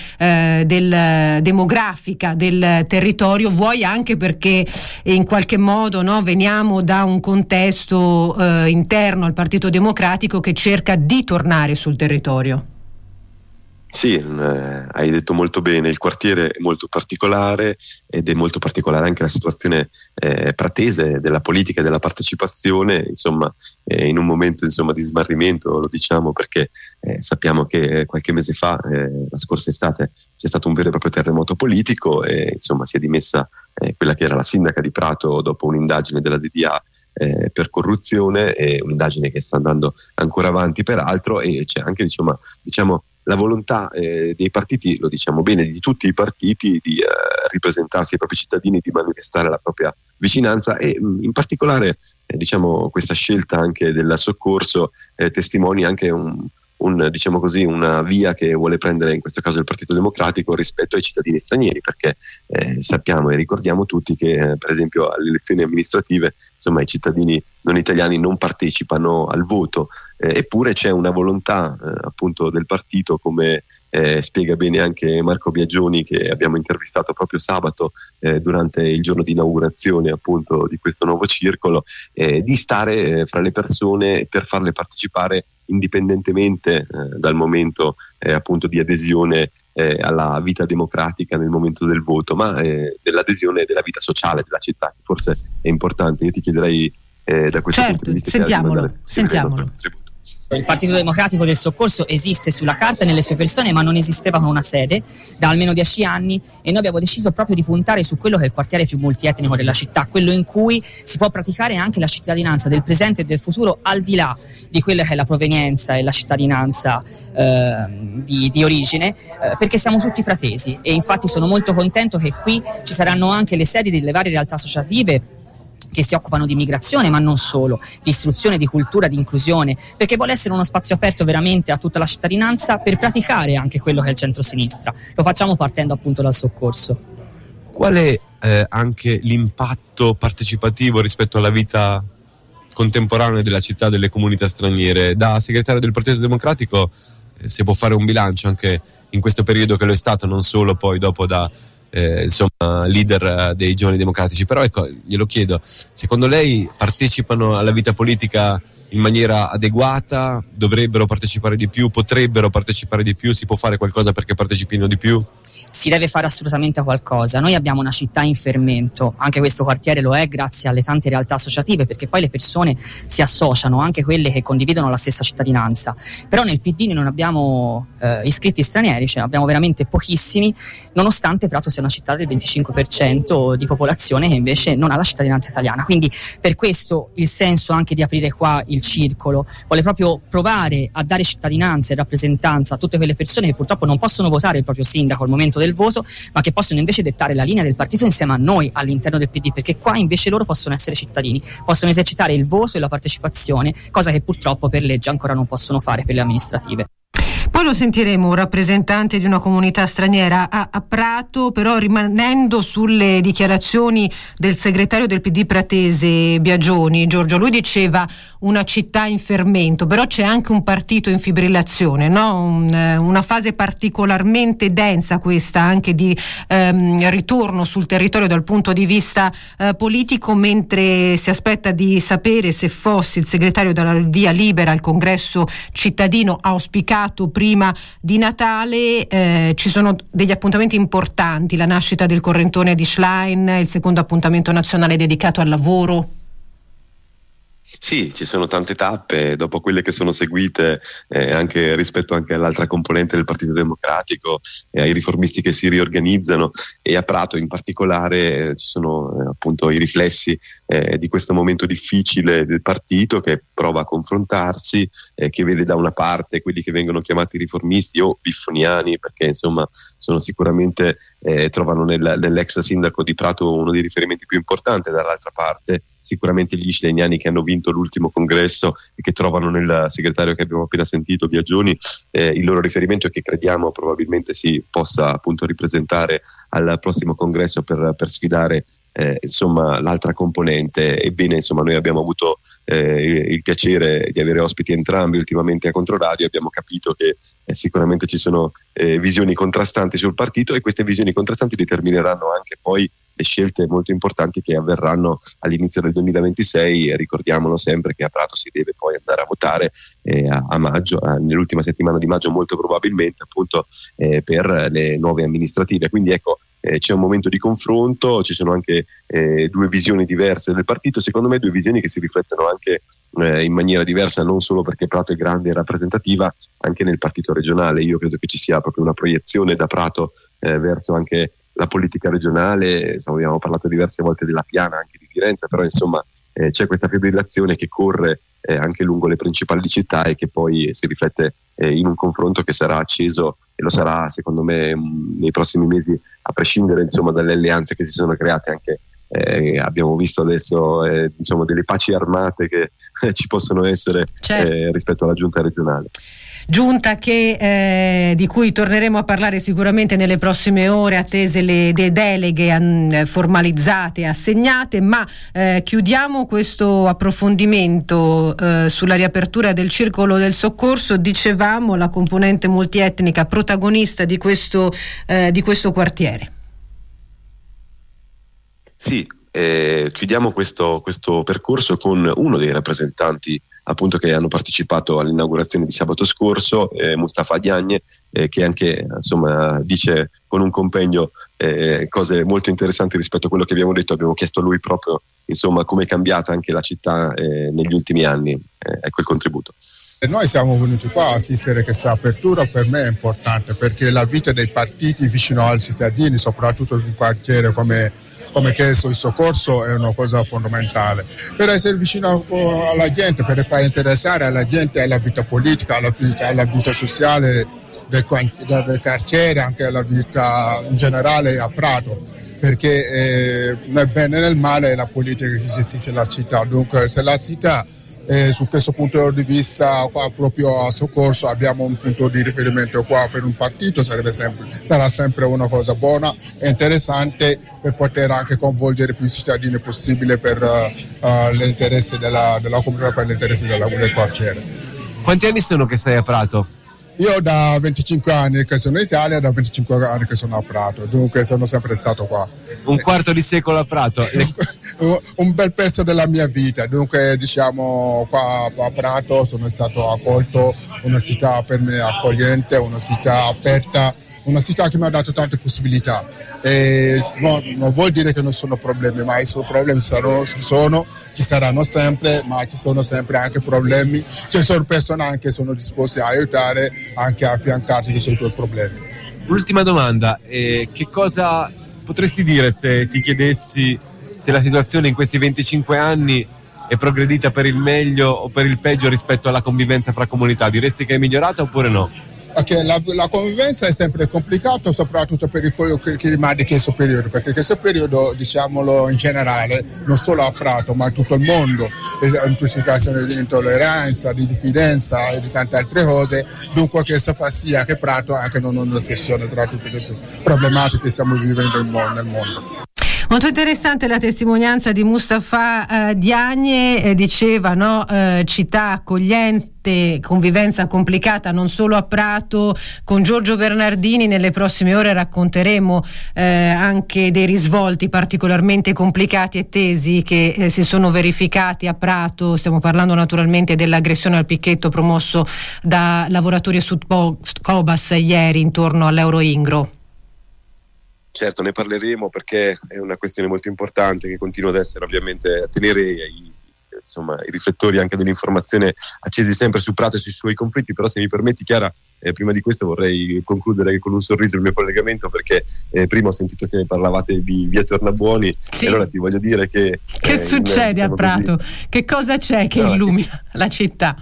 demografica del territorio, vuoi anche perché in qualche modo, no, veniamo da un contesto interno al Partito Democratico che cerca di tornare sul territorio. Sì, hai detto molto bene, il quartiere è molto particolare ed è molto particolare anche la situazione pratese della politica e della partecipazione, insomma, in un momento di smarrimento, lo diciamo perché sappiamo che qualche mese fa, la scorsa estate, c'è stato un vero e proprio terremoto politico e insomma si è dimessa quella che era la sindaca di Prato dopo un'indagine della DDA per corruzione, è un'indagine che sta andando ancora avanti peraltro, e c'è anche diciamo la volontà dei partiti, lo diciamo bene, di tutti i partiti, di ripresentarsi ai propri cittadini, di manifestare la propria vicinanza, e in particolare diciamo questa scelta anche del soccorso testimonia anche diciamo così, una via che vuole prendere in questo caso il Partito Democratico rispetto ai cittadini stranieri, perché sappiamo e ricordiamo tutti che per esempio alle elezioni amministrative insomma i cittadini non italiani non partecipano al voto, eppure c'è una volontà appunto del partito, come spiega bene anche Marco Biagioni, che abbiamo intervistato proprio sabato durante il giorno di inaugurazione appunto di questo nuovo circolo, di stare fra le persone per farle partecipare indipendentemente dal momento appunto di adesione alla vita democratica nel momento del voto, ma dell'adesione della vita sociale della città, che forse è importante. Io ti chiederei da questo punto di vista, sentiamolo. Il Partito Democratico del Soccorso esiste sulla carta e nelle sue persone, ma non esisteva con una sede da almeno 10 anni, e noi abbiamo deciso proprio di puntare su quello che è il quartiere più multietnico della città, quello in cui si può praticare anche la cittadinanza del presente e del futuro, al di là di quella che è la provenienza e la cittadinanza di origine, perché siamo tutti pratesi, e infatti sono molto contento che qui ci saranno anche le sedi delle varie realtà associative che si occupano di migrazione, ma non solo, di istruzione, di cultura, di inclusione, perché vuole essere uno spazio aperto veramente a tutta la cittadinanza per praticare anche quello che è il centro-sinistra. Lo facciamo partendo appunto dal soccorso. Qual è anche l'impatto partecipativo rispetto alla vita contemporanea della città, delle comunità straniere? Da segretario del Partito Democratico si può fare un bilancio anche in questo periodo, che lo è stato, non solo poi dopo da leader dei Giovani Democratici, però ecco, glielo chiedo, secondo lei partecipano alla vita politica in maniera adeguata? Dovrebbero partecipare di più? Potrebbero partecipare di più? Si può fare qualcosa perché partecipino di più? Si deve fare assolutamente qualcosa. Noi abbiamo una città in fermento, anche questo quartiere lo è grazie alle tante realtà associative, perché poi le persone si associano, anche quelle che condividono la stessa cittadinanza. Però nel PD non abbiamo iscritti stranieri, cioè abbiamo veramente pochissimi, nonostante Prato sia una città del 25% di popolazione che invece non ha la cittadinanza italiana. Quindi per questo il senso anche di aprire qua il circolo vuole proprio provare a dare cittadinanza e rappresentanza a tutte quelle persone che purtroppo non possono votare il proprio sindaco al momento del voto, ma che possono invece dettare la linea del partito insieme a noi all'interno del PD, perché qua invece loro possono essere cittadini, possono esercitare il voto e la partecipazione, cosa che purtroppo per legge ancora non possono fare per le amministrative. Poi lo sentiremo, un rappresentante di una comunità straniera a Prato, però rimanendo sulle dichiarazioni del segretario del PD pratese Biagioni, Giorgio, lui diceva una città in fermento, però c'è anche un partito in fibrillazione, no? Una fase particolarmente densa questa, anche di ritorno sul territorio dal punto di vista politico, mentre si aspetta di sapere se Fossi, il segretario, dà il via libera al congresso cittadino auspicato prima di Natale. Ci sono degli appuntamenti importanti, la nascita del correntone di Schlein, il secondo appuntamento nazionale dedicato al lavoro. Sì, ci sono tante tappe dopo quelle che sono seguite anche rispetto anche all'altra componente del Partito Democratico, ai riformisti che si riorganizzano, e a Prato in particolare ci sono appunto i riflessi di questo momento difficile del partito, che prova a confrontarsi, che vede da una parte quelli che vengono chiamati riformisti o biffoniani, perché insomma sono sicuramente trovano nell'ex sindaco di Prato uno dei riferimenti più importanti, dall'altra parte sicuramente gli schleniani che hanno vinto l'ultimo congresso e che trovano nel segretario che abbiamo appena sentito, Biagioni, il loro riferimento, e che crediamo probabilmente si possa appunto ripresentare al prossimo congresso per sfidare insomma l'altra componente. Ebbene, insomma, noi abbiamo avuto il piacere di avere ospiti entrambi ultimamente a Controradio, abbiamo capito che sicuramente ci sono visioni contrastanti sul partito, e queste visioni contrastanti determineranno anche poi le scelte molto importanti che avverranno all'inizio del 2026. Ricordiamolo sempre che a Prato si deve poi andare a votare a maggio, nell'ultima settimana di maggio molto probabilmente, appunto per le nuove amministrative. Quindi ecco, c'è un momento di confronto, ci sono anche due visioni diverse del partito, secondo me due visioni che si riflettono anche in maniera diversa, non solo perché Prato è grande e rappresentativa, anche nel partito regionale. Io credo che ci sia proprio una proiezione da Prato verso anche la politica regionale. Abbiamo parlato diverse volte della piana anche di Firenze, però insomma c'è questa fibrillazione che corre anche lungo le principali città e che poi si riflette in un confronto che sarà acceso e lo sarà secondo me nei prossimi mesi, a prescindere insomma dalle alleanze che si sono create. Anche abbiamo visto adesso insomma delle paci armate che ci possono essere, certo, rispetto alla giunta regionale. Giunta di cui torneremo a parlare sicuramente nelle prossime ore, attese le deleghe formalizzate e assegnate, ma chiudiamo questo approfondimento sulla riapertura del circolo del soccorso. Dicevamo la componente multietnica protagonista di questo quartiere. Sì, chiudiamo questo percorso con uno dei rappresentanti appunto che hanno partecipato all'inaugurazione di sabato scorso, Mustafa Diagne, che anche insomma dice con un compendio cose molto interessanti rispetto a quello che abbiamo detto. Abbiamo chiesto a lui proprio insomma come è cambiata anche la città negli ultimi anni. Ecco il contributo. Noi siamo venuti qua a assistere a questa apertura, per me è importante perché la vita dei partiti vicino ai cittadini, soprattutto in un quartiere come questo, il soccorso è una cosa fondamentale. Per essere vicino alla gente, per far interessare alla gente alla vita politica, alla vita sociale del quartiere, anche alla vita in generale a Prato. Perché nel bene e nel male è la politica che gestisce la città. Dunque se la città su questo punto di vista qua proprio a soccorso abbiamo un punto di riferimento qua per un partito, sarà sempre una cosa buona e interessante per poter anche coinvolgere più cittadini possibile per l'interesse della comunità, per l'interesse del quartiere. Quanti anni sono che sei a Prato? Io da 25 anni che sono in Italia, da 25 anni che sono a Prato, dunque sono sempre stato qua. Un quarto di secolo a Prato? Un bel pezzo della mia vita, dunque diciamo qua a Prato sono stato accolto, una città per me accogliente, una città aperta, una città che mi ha dato tante possibilità. E non vuol dire che non sono problemi, ma i suoi problemi ci saranno sempre, ma ci sono sempre anche problemi. Ci sono persone anche che sono disposte a aiutare, anche a affiancarti nei tuoi problemi. Ultima domanda, che cosa potresti dire se ti chiedessi se la situazione in questi 25 anni è progredita per il meglio o per il peggio rispetto alla convivenza fra comunità? Diresti che è migliorata oppure no? Okay, la convivenza è sempre complicata, soprattutto per il che rimane questo periodo, perché questo periodo, diciamolo in generale, non solo a Prato ma in tutto il mondo, è in situazioni di intolleranza, di diffidenza e di tante altre cose. Dunque questo fa sì che Prato anche non è una sessione tra tutte queste problematiche che stiamo vivendo nel mondo. Molto interessante la testimonianza di Mustafa Diagne, diceva città accogliente, convivenza complicata non solo a Prato. Con Giorgio Bernardini nelle prossime ore racconteremo anche dei risvolti particolarmente complicati e tesi che si sono verificati a Prato. Stiamo parlando naturalmente dell'aggressione al picchetto promosso da lavoratori a Sud Cobas ieri intorno all'Euroingro. Certo, ne parleremo perché è una questione molto importante che continua ad essere, ovviamente, a tenere i riflettori anche dell'informazione accesi sempre su Prato e sui suoi conflitti. Però se mi permetti, Chiara, prima di questo vorrei concludere con un sorriso il mio collegamento, perché prima ho sentito che parlavate di via Tornabuoni, sì. E allora ti voglio dire che succede a Prato? Così, che cosa c'è che illumina la città?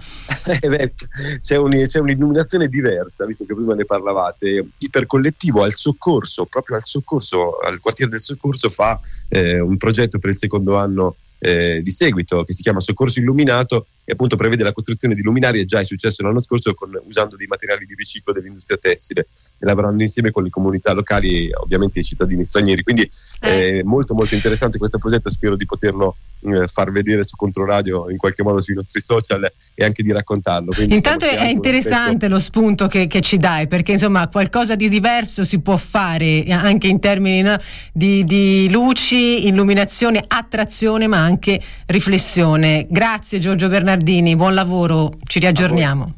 C'è un'illuminazione diversa, visto che prima ne parlavate. Ipercollettivo al soccorso, proprio al quartiere del soccorso, fa un progetto per il secondo anno di seguito che si chiama Soccorso Illuminato, e appunto prevede la costruzione di luminarie. Già è successo l'anno scorso usando dei materiali di riciclo dell'industria tessile, e lavorando insieme con le comunità locali e ovviamente i cittadini stranieri. Quindi è molto molto interessante questo progetto, spero di poterlo far vedere su Controradio in qualche modo sui nostri social e anche di raccontarlo. Quindi, intanto è interessante lo spunto che ci dai, perché insomma qualcosa di diverso si può fare anche in termini di luci, illuminazione, attrazione, ma anche riflessione. Grazie Giorgio Bernardini, buon lavoro, ci riaggiorniamo.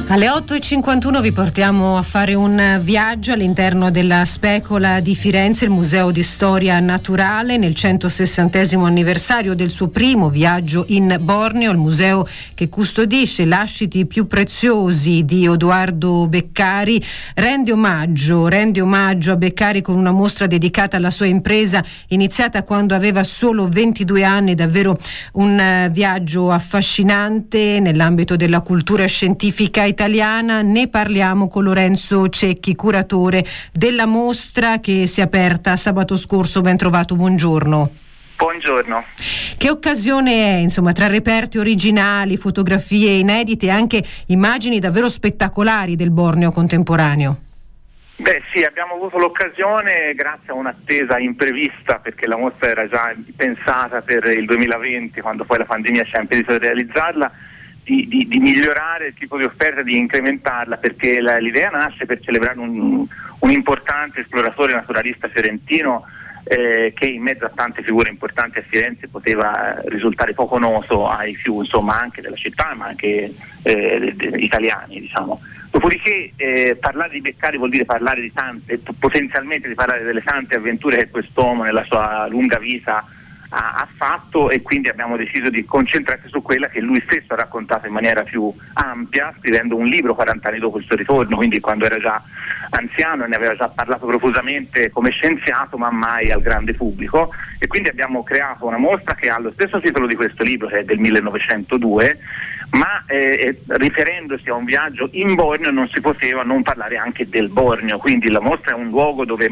Alle 8.51 vi portiamo a fare un viaggio all'interno della Specola di Firenze, il Museo di Storia Naturale, nel 160° anniversario del suo primo viaggio in Borneo. Il museo che custodisce i lasciti più preziosi di Odoardo Beccari rende omaggio a Beccari con una mostra dedicata alla sua impresa iniziata quando aveva solo 22 anni, davvero un viaggio affascinante nell'ambito della cultura scientifica italiana. Ne parliamo con Lorenzo Cecchi, curatore della mostra che si è aperta sabato scorso. Ben trovato, buongiorno. Buongiorno. Che occasione è, insomma, tra reperti originali, fotografie inedite e anche immagini davvero spettacolari del Borneo contemporaneo? Beh sì, abbiamo avuto l'occasione, grazie a un'attesa imprevista, perché la mostra era già pensata per il 2020, quando poi la pandemia ci ha impedito di realizzarla, di migliorare il tipo di offerta, di incrementarla, perché l'idea nasce per celebrare un importante esploratore naturalista fiorentino che in mezzo a tante figure importanti a Firenze poteva risultare poco noto ai più, insomma, anche della città, ma anche italiani, diciamo. Dopodiché parlare di Beccari vuol dire parlare di potenzialmente di parlare delle tante avventure che quest'uomo nella sua lunga vita ha fatto, e quindi abbiamo deciso di concentrarci su quella che lui stesso ha raccontato in maniera più ampia, scrivendo un libro 40 anni dopo il suo ritorno, quindi quando era già anziano e ne aveva già parlato profusamente come scienziato, ma mai al grande pubblico. E quindi abbiamo creato una mostra che ha lo stesso titolo di questo libro, che è del 1902, ma riferendosi a un viaggio in Borneo non si poteva non parlare anche del Borneo, quindi la mostra è un luogo dove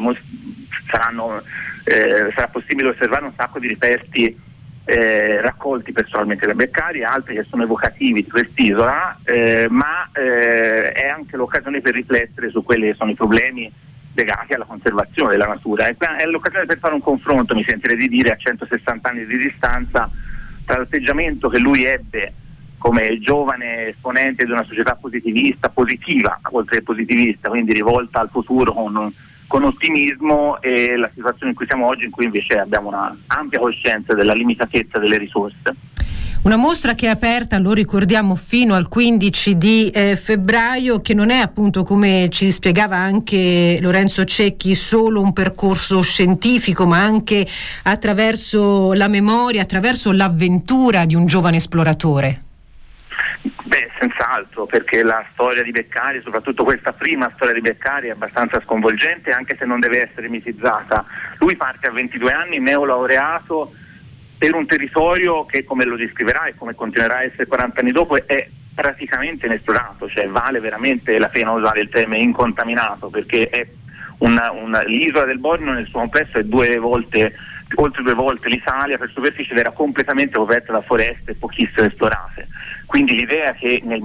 sarà possibile osservare un sacco di reperti raccolti personalmente da Beccari, altri che sono evocativi di quest'isola, ma è anche l'occasione per riflettere su quelli che sono i problemi legati alla conservazione della natura. È l'occasione per fare un confronto, mi sentirei di dire, a 160 anni di distanza, tra l'atteggiamento che lui ebbe come giovane esponente di una società positiva, oltre che positivista, quindi rivolta al futuro con ottimismo, e la situazione in cui siamo oggi, in cui invece abbiamo una ampia coscienza della limitatezza delle risorse. Una mostra che è aperta, lo ricordiamo, fino al 15 di febbraio, che non è, appunto, come ci spiegava anche Lorenzo Cecchi, solo un percorso scientifico, ma anche attraverso la memoria, attraverso l'avventura di un giovane esploratore. Beh, senz'altro, perché la storia di Beccari, soprattutto questa prima storia di Beccari, è abbastanza sconvolgente, anche se non deve essere mitizzata. Lui parte a 22 anni, neolaureato, per un territorio che, come lo descriverà e come continuerà a essere 40 anni dopo, è praticamente inesplorato, cioè vale veramente la pena usare il termine incontaminato, perché è l'isola del Borneo nel suo complesso è oltre 2 volte l'Italia per superficie, ed era completamente coperta da foreste e pochissime esplorate. Quindi l'idea che nel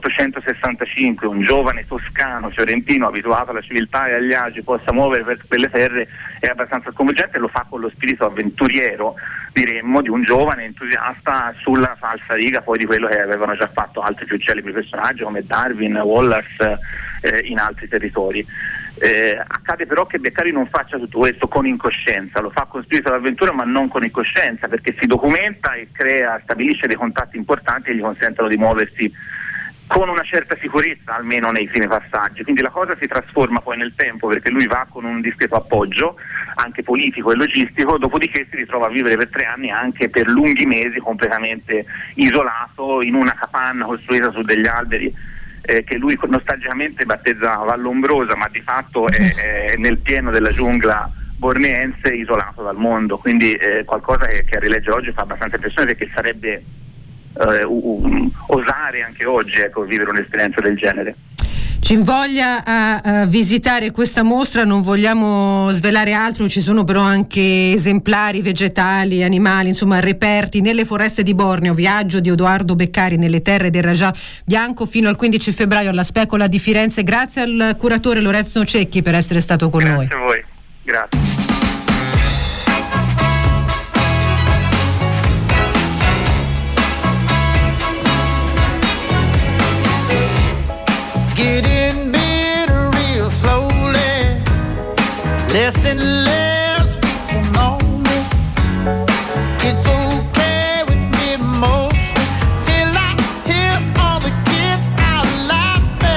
1865 un giovane toscano fiorentino abituato alla civiltà e agli agi possa muovere per quelle terre è abbastanza sconvolgente, e lo fa con lo spirito avventuriero, diremmo, di un giovane entusiasta sulla falsariga poi di quello che avevano già fatto altri più celebri personaggi come Darwin, Wallace in altri territori. Accade però che Beccari non faccia tutto questo con incoscienza, lo fa con spirito d'avventura ma non con incoscienza, perché si documenta e stabilisce dei contatti importanti che gli consentono di muoversi con una certa sicurezza, almeno nei primi passaggi. Quindi la cosa si trasforma poi nel tempo, perché lui va con un discreto appoggio anche politico e logistico, dopodiché si ritrova a vivere per 3 anni, anche per lunghi mesi, completamente isolato in una capanna costruita su degli alberi che lui nostalgicamente battezza Vallombrosa, ma di fatto è nel pieno della giungla borneense, isolato dal mondo. Quindi qualcosa che a rileggere oggi fa abbastanza impressione, perché sarebbe osare anche oggi, vivere un'esperienza del genere. Ci invoglia a visitare questa mostra, non vogliamo svelare altro, ci sono però anche esemplari vegetali, animali, insomma reperti nelle foreste di Borneo. Viaggio di Odoardo Beccari nelle terre del Rajah Bianco fino al 15 febbraio alla Specola di Firenze. Grazie al curatore Lorenzo Cecchi per essere stato con noi. Grazie a voi, grazie. Less and less people know me. It's okay with me mostly till I hear all the kids out laughing.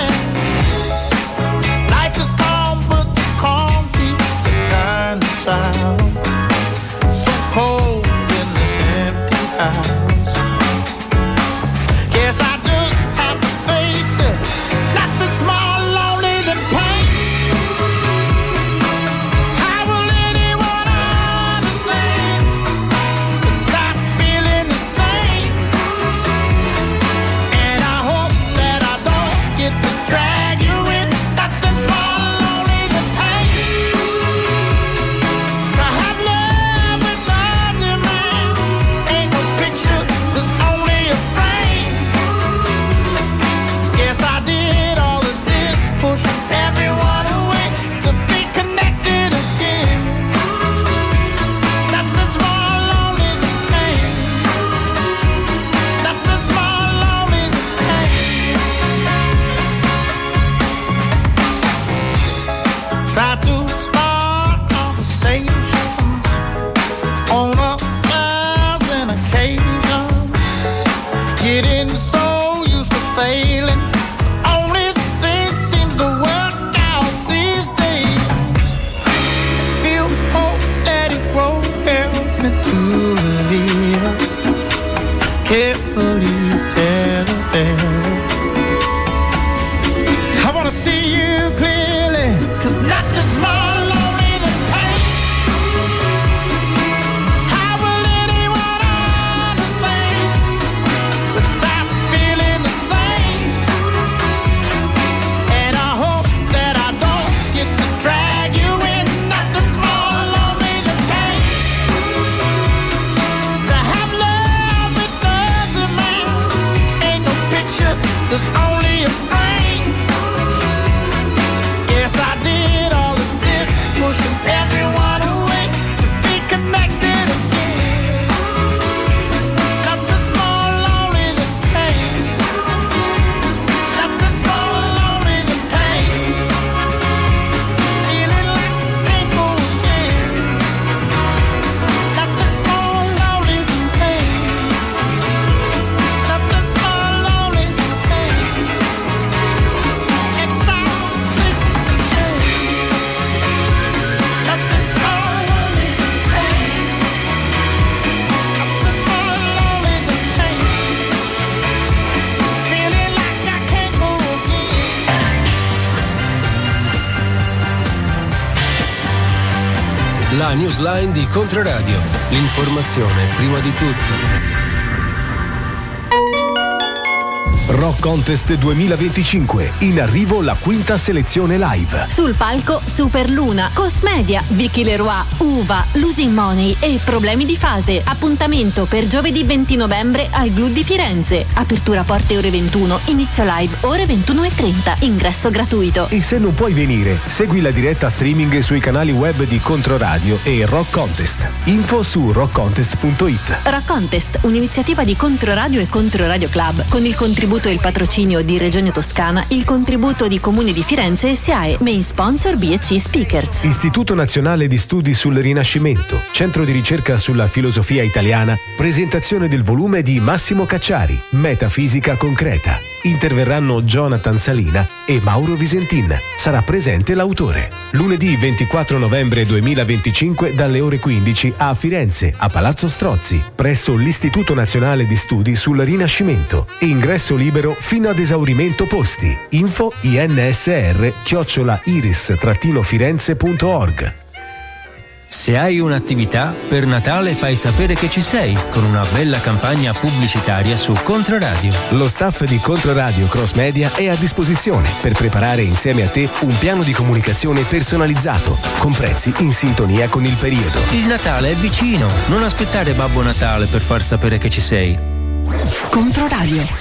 La newsline di Controradio. L'informazione prima di tutto. Rock Contest 2025. In arrivo la quinta selezione live. Sul palco Super Luna, Cosmedia, Vicky Leroy, Uva, Losing Money e Problemi di fase. Appuntamento per giovedì 20 novembre al Glu di Firenze. Apertura porte ore 21, inizio live ore 21:30. Ingresso gratuito. E se non puoi venire, segui la diretta streaming sui canali web di Controradio e Rock Contest. Info su rockcontest.it. Rock Contest, un'iniziativa di Controradio e Controradio Club, con il contributo e il patrocinio di Regione Toscana, il contributo di Comune di Firenze e SIAE. Main sponsor B&C Speakers. Istituto Nazionale di Studi sul Rinascimento, centro di ricerca sulla filosofia italiana, presentazione del volume di Massimo Cacciari, Metafisica concreta. Interverranno Jonathan Salina e Mauro Visentin. Sarà presente l'autore. Lunedì 24 novembre 2025 dalle ore 15 a Firenze, a Palazzo Strozzi, presso l'Istituto Nazionale di Studi sul Rinascimento. Ingresso libero fino ad esaurimento posti. Info insr@iris-firenze.org. Se hai un'attività, per Natale fai sapere che ci sei con una bella campagna pubblicitaria su Controradio. Lo staff di Controradio Cross Media è a disposizione per preparare insieme a te un piano di comunicazione personalizzato, con prezzi in sintonia con il periodo. Il Natale è vicino, non aspettare Babbo Natale per far sapere che ci sei. Controradio.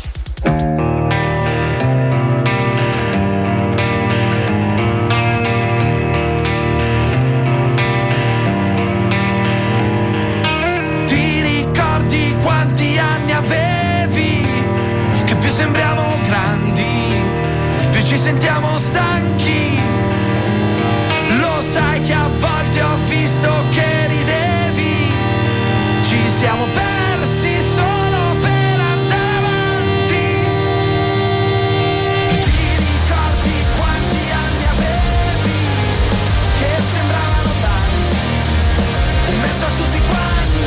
Quanti anni avevi, che più sembriamo grandi, più ci sentiamo stanchi. Lo sai che a volte ho visto che ridevi, ci siamo persi solo per andare avanti. E ti ricordi quanti anni avevi, che sembravano tanti, in mezzo a tutti quanti.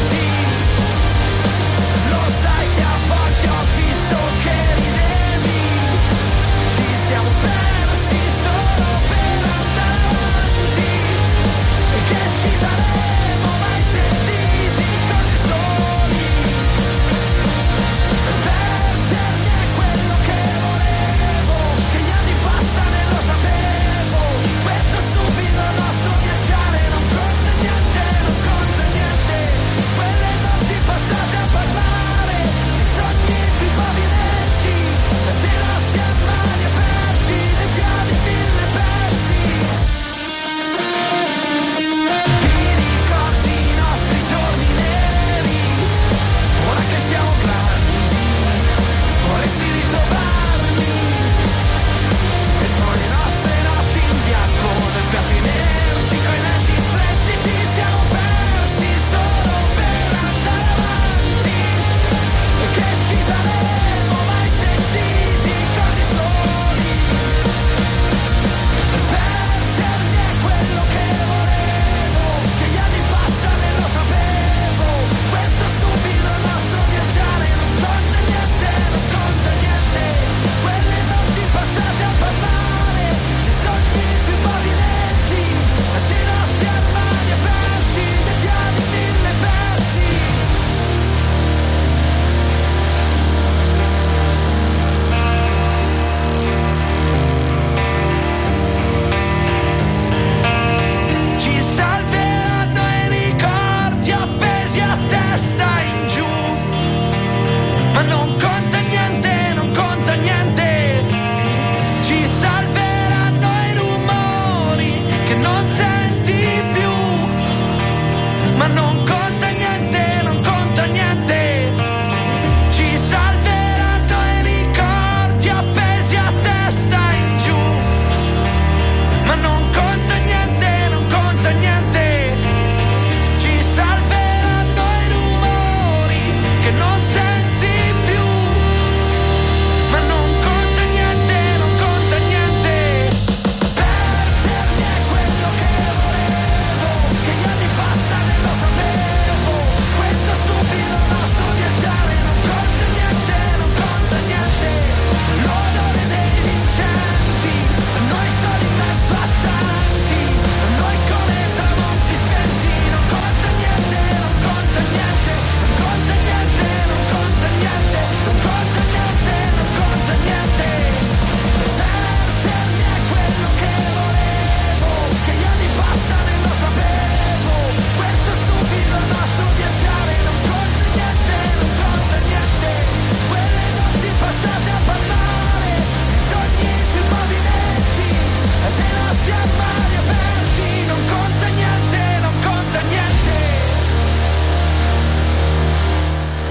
Lo sai che a volte ho visto che ridevi, ci siamo persi solo per andare avanti, e che ci saremmo mai sentiti così soli.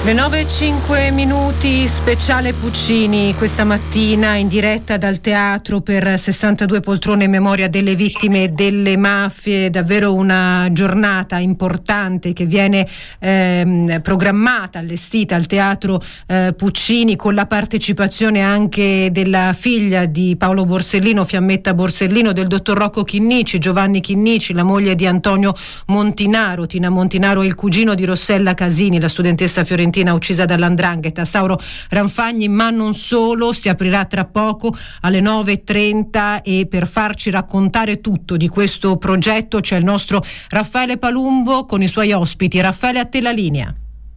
Le 9:05, speciale Puccini questa mattina in diretta dal teatro per 62 poltrone in memoria delle vittime delle mafie. Davvero una giornata importante che viene programmata, allestita al teatro Puccini, con la partecipazione anche della figlia di Paolo Borsellino, Fiammetta Borsellino, del dottor Rocco Chinnici, Giovanni Chinnici, la moglie di Antonio Montinaro. Tina Montinaro è il cugino di Rossella Casini, la studentessa fiorentina uccisa dall''ndrangheta. Sauro Ranfagni, ma non solo, si aprirà tra poco alle 9:30 e per farci raccontare tutto di questo progetto c'è il nostro Raffaele Palumbo con i suoi ospiti. Raffaele, a te la linea.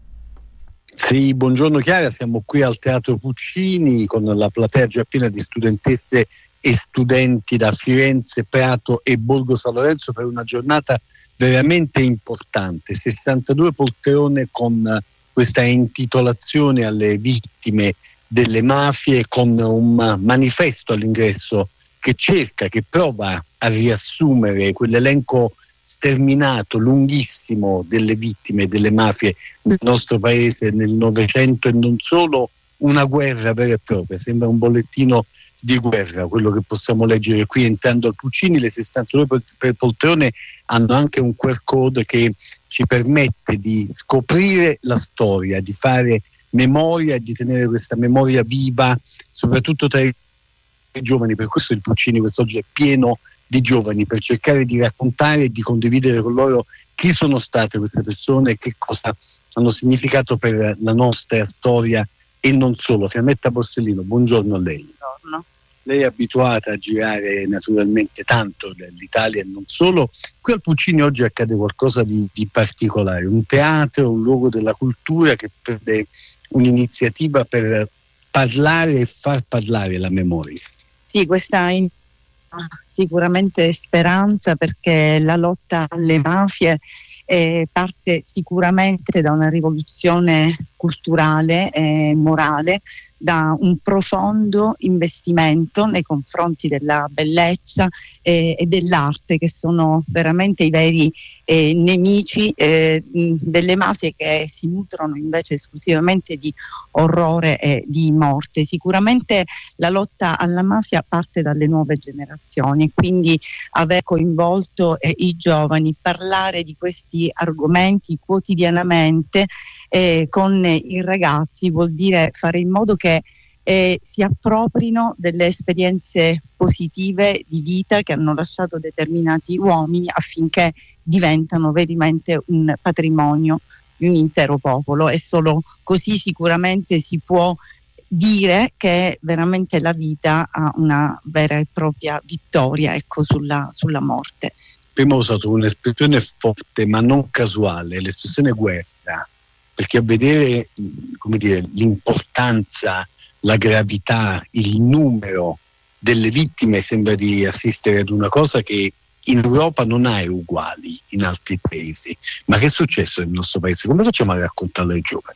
Sì, buongiorno Chiara, siamo qui al Teatro Puccini con la platea già piena di studentesse e studenti da Firenze, Prato e Borgo San Lorenzo per una giornata veramente importante. 62 poltrone con questa intitolazione alle vittime delle mafie, con un manifesto all'ingresso che prova a riassumere quell'elenco sterminato, lunghissimo, delle vittime delle mafie nel nostro paese nel Novecento, e non solo una guerra vera e propria. Sembra un bollettino di guerra quello che possiamo leggere qui entrando al Puccini. Le 62 poltrone hanno anche un QR code che ci permette di scoprire la storia, di fare memoria e di tenere questa memoria viva, soprattutto tra i giovani. Per questo il Puccini quest'oggi è pieno di giovani, per cercare di raccontare e di condividere con loro chi sono state queste persone e che cosa hanno significato per la nostra storia e non solo. Fiammetta Borsellino, buongiorno a lei. Buongiorno. Lei è abituata a girare naturalmente tanto l'Italia e non solo. Qui al Puccini oggi accade qualcosa di particolare, un teatro, un luogo della cultura che prende un'iniziativa per parlare e far parlare la memoria. Sì, questa è sicuramente speranza, perché la lotta alle mafie parte sicuramente da una rivoluzione culturale e morale, da un profondo investimento nei confronti della bellezza e dell'arte, che sono veramente i veri nemici delle mafie, che si nutrono invece esclusivamente di orrore e di morte. Sicuramente la lotta alla mafia parte dalle nuove generazioni, quindi aver coinvolto i giovani, parlare di questi argomenti quotidianamente con i ragazzi vuol dire fare in modo che si approprino delle esperienze positive di vita che hanno lasciato determinati uomini, affinché diventano veramente un patrimonio di un intero popolo, e solo così sicuramente si può dire che veramente la vita ha una vera e propria vittoria, ecco, sulla morte. Prima ho usato un'espressione forte ma non casuale, l'espressione guerra, perché a vedere, come dire, l'importanza, la gravità, il numero delle vittime sembra di assistere ad una cosa che in Europa non ha uguali in altri paesi. Ma che è successo nel nostro paese? Come facciamo a raccontarlo ai giovani?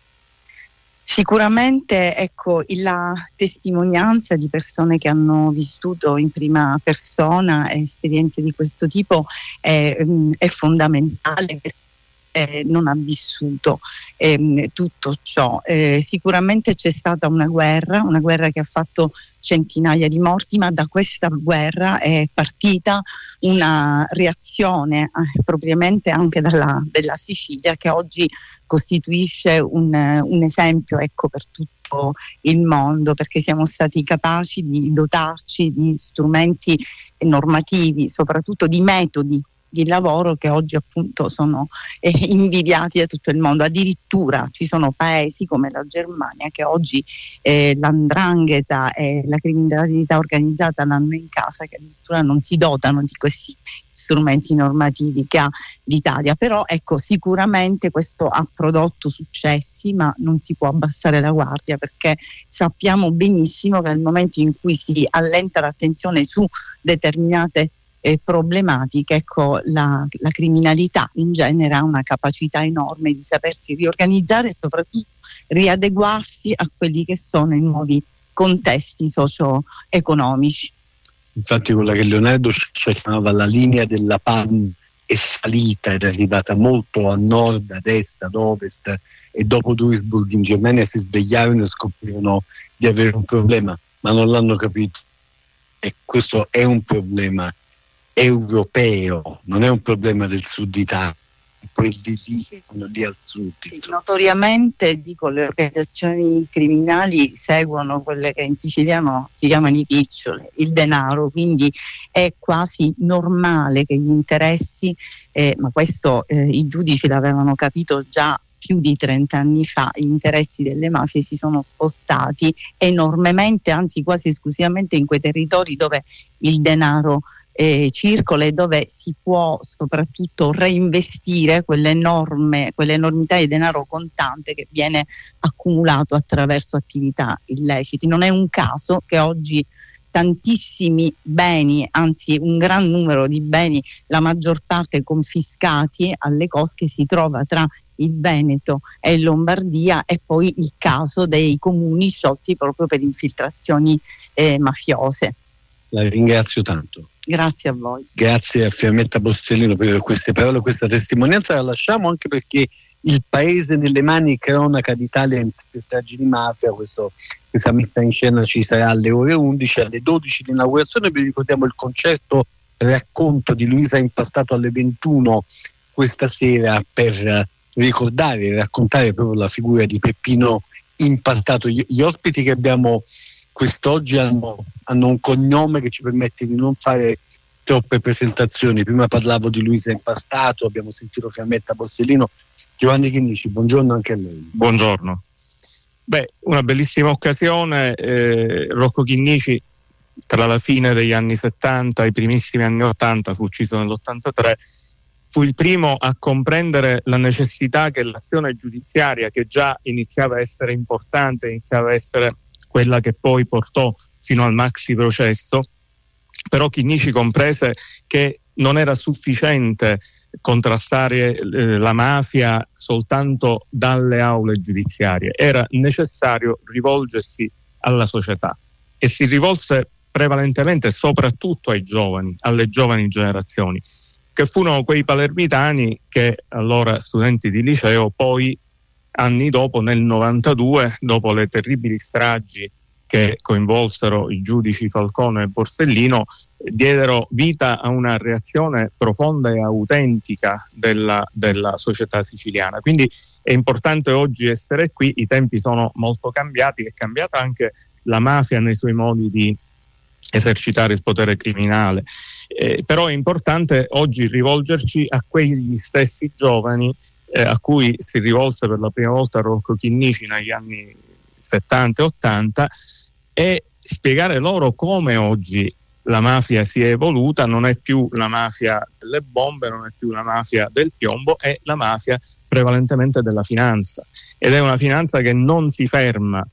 Sicuramente, ecco, la testimonianza di persone che hanno vissuto in prima persona esperienze di questo tipo è fondamentale, perché non ha vissuto tutto ciò. Sicuramente c'è stata una guerra che ha fatto centinaia di morti, ma da questa guerra è partita una reazione propriamente anche della Sicilia, che oggi costituisce un esempio, ecco, per tutto il mondo, perché siamo stati capaci di dotarci di strumenti normativi, soprattutto di metodi di lavoro che oggi appunto sono invidiati da tutto il mondo. Addirittura ci sono paesi come la Germania che oggi l''ndrangheta e la criminalità organizzata l'hanno in casa, che addirittura non si dotano di questi strumenti normativi che ha l'Italia. Però ecco, sicuramente questo ha prodotto successi, ma non si può abbassare la guardia, perché sappiamo benissimo che nel momento in cui si allenta l'attenzione su determinate problematiche, ecco, la criminalità in genere ha una capacità enorme di sapersi riorganizzare e soprattutto riadeguarsi a quelli che sono i nuovi contesti socio-economici. Infatti quella che Leonardo ci chiamava la linea della Palm è salita ed è arrivata molto a nord, ad est, ad ovest, e dopo Duisburg in Germania si svegliarono e scoprirono di avere un problema, ma non l'hanno capito. E questo è un problema europeo, non è un problema del sud Italia, quelli lì che sono lì al sud. Notoriamente, dico, le organizzazioni criminali seguono quelle che in siciliano si chiamano i piccioli, il denaro, quindi è quasi normale che gli interessi, ma questo i giudici l'avevano capito già più di 30 anni fa, gli interessi delle mafie si sono spostati enormemente, anzi quasi esclusivamente in quei territori dove il denaro circola e dove si può soprattutto reinvestire quell'enormità di denaro contante che viene accumulato attraverso attività illeciti. Non è un caso che oggi tantissimi beni, anzi un gran numero di beni, la maggior parte confiscati alle cosche, si trova tra il Veneto e Lombardia, e poi il caso dei comuni sciolti proprio per infiltrazioni mafiose. La ringrazio tanto. Grazie a voi. Grazie a Fiammetta Borsellino per queste parole, questa testimonianza. La lasciamo anche perché Il paese nelle mani, cronaca d'Italia in 7 stragi di mafia. Questa messa in scena ci sarà alle ore 11, alle 12 l'inaugurazione. Vi ricordiamo il concerto racconto di Luisa Impastato alle 21 questa sera, per ricordare e raccontare proprio la figura di Peppino Impastato. Gli ospiti che abbiamo quest'oggi hanno un cognome che ci permette di non fare troppe presentazioni. Prima parlavo di Luisa Impastato, abbiamo sentito Fiammetta Borsellino. Giovanni Chinnici, buongiorno anche a lei. Buongiorno. Una bellissima occasione. Rocco Chinnici, tra la fine degli anni 70 e i primissimi anni 80, fu ucciso nell'83, fu il primo a comprendere la necessità che l'azione giudiziaria, che già iniziava a essere importante, iniziava a essere quella che poi portò fino al maxi processo, però Chinnici comprese che non era sufficiente contrastare la mafia soltanto dalle aule giudiziarie, era necessario rivolgersi alla società, e si rivolse prevalentemente soprattutto ai giovani, alle giovani generazioni, che furono quei palermitani che, allora studenti di liceo, poi anni dopo, nel 92, dopo le terribili stragi che coinvolsero i giudici Falcone e Borsellino, diedero vita a una reazione profonda e autentica della società siciliana. Quindi è importante oggi essere qui, i tempi sono molto cambiati, è cambiata anche la mafia nei suoi modi di esercitare il potere criminale, però è importante oggi rivolgerci a quegli stessi giovani a cui si rivolse per la prima volta Rocco Chinnici negli anni 70 e 80, e spiegare loro come oggi la mafia si è evoluta. Non è più la mafia delle bombe, non è più la mafia del piombo, è la mafia prevalentemente della finanza, ed è una finanza che non si ferma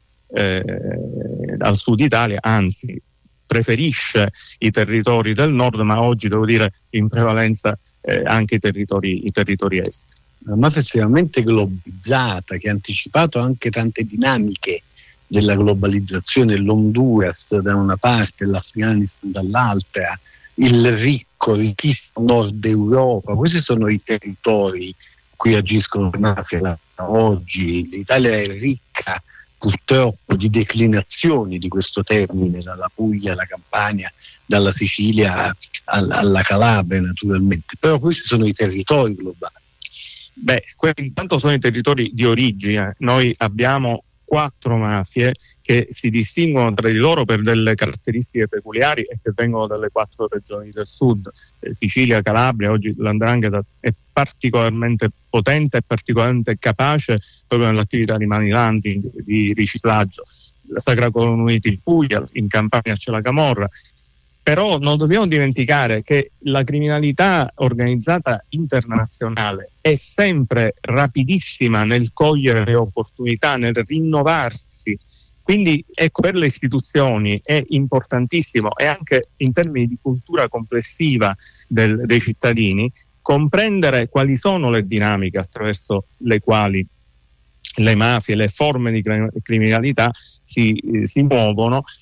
al sud Italia, anzi preferisce i territori del nord, ma oggi devo dire in prevalenza anche i territori esteri. Una mafia estremamente globalizzata, che ha anticipato anche tante dinamiche della globalizzazione, l'Honduras da una parte, l'Afghanistan dall'altra, il ricchissimo Nord Europa. Questi sono i territori in cui agiscono le mafie oggi. L'Italia è ricca purtroppo di declinazioni di questo termine, dalla Puglia alla Campania, dalla Sicilia alla Calabria naturalmente, però questi sono i territori globali. Intanto sono i territori di origine. Noi abbiamo 4 mafie che si distinguono tra di loro per delle caratteristiche peculiari e che vengono dalle 4 regioni del sud, Sicilia, Calabria. Oggi l''ndrangheta è particolarmente potente e particolarmente capace proprio nell'attività di money laundering, di riciclaggio. La Sacra Corona Unita in Puglia, in Campania c'è la Camorra. Però non dobbiamo dimenticare che la criminalità organizzata internazionale è sempre rapidissima nel cogliere le opportunità, nel rinnovarsi. Quindi per le istituzioni è importantissimo, e anche in termini di cultura complessiva dei cittadini, comprendere quali sono le dinamiche attraverso le quali le mafie, le forme di criminalità si muovono,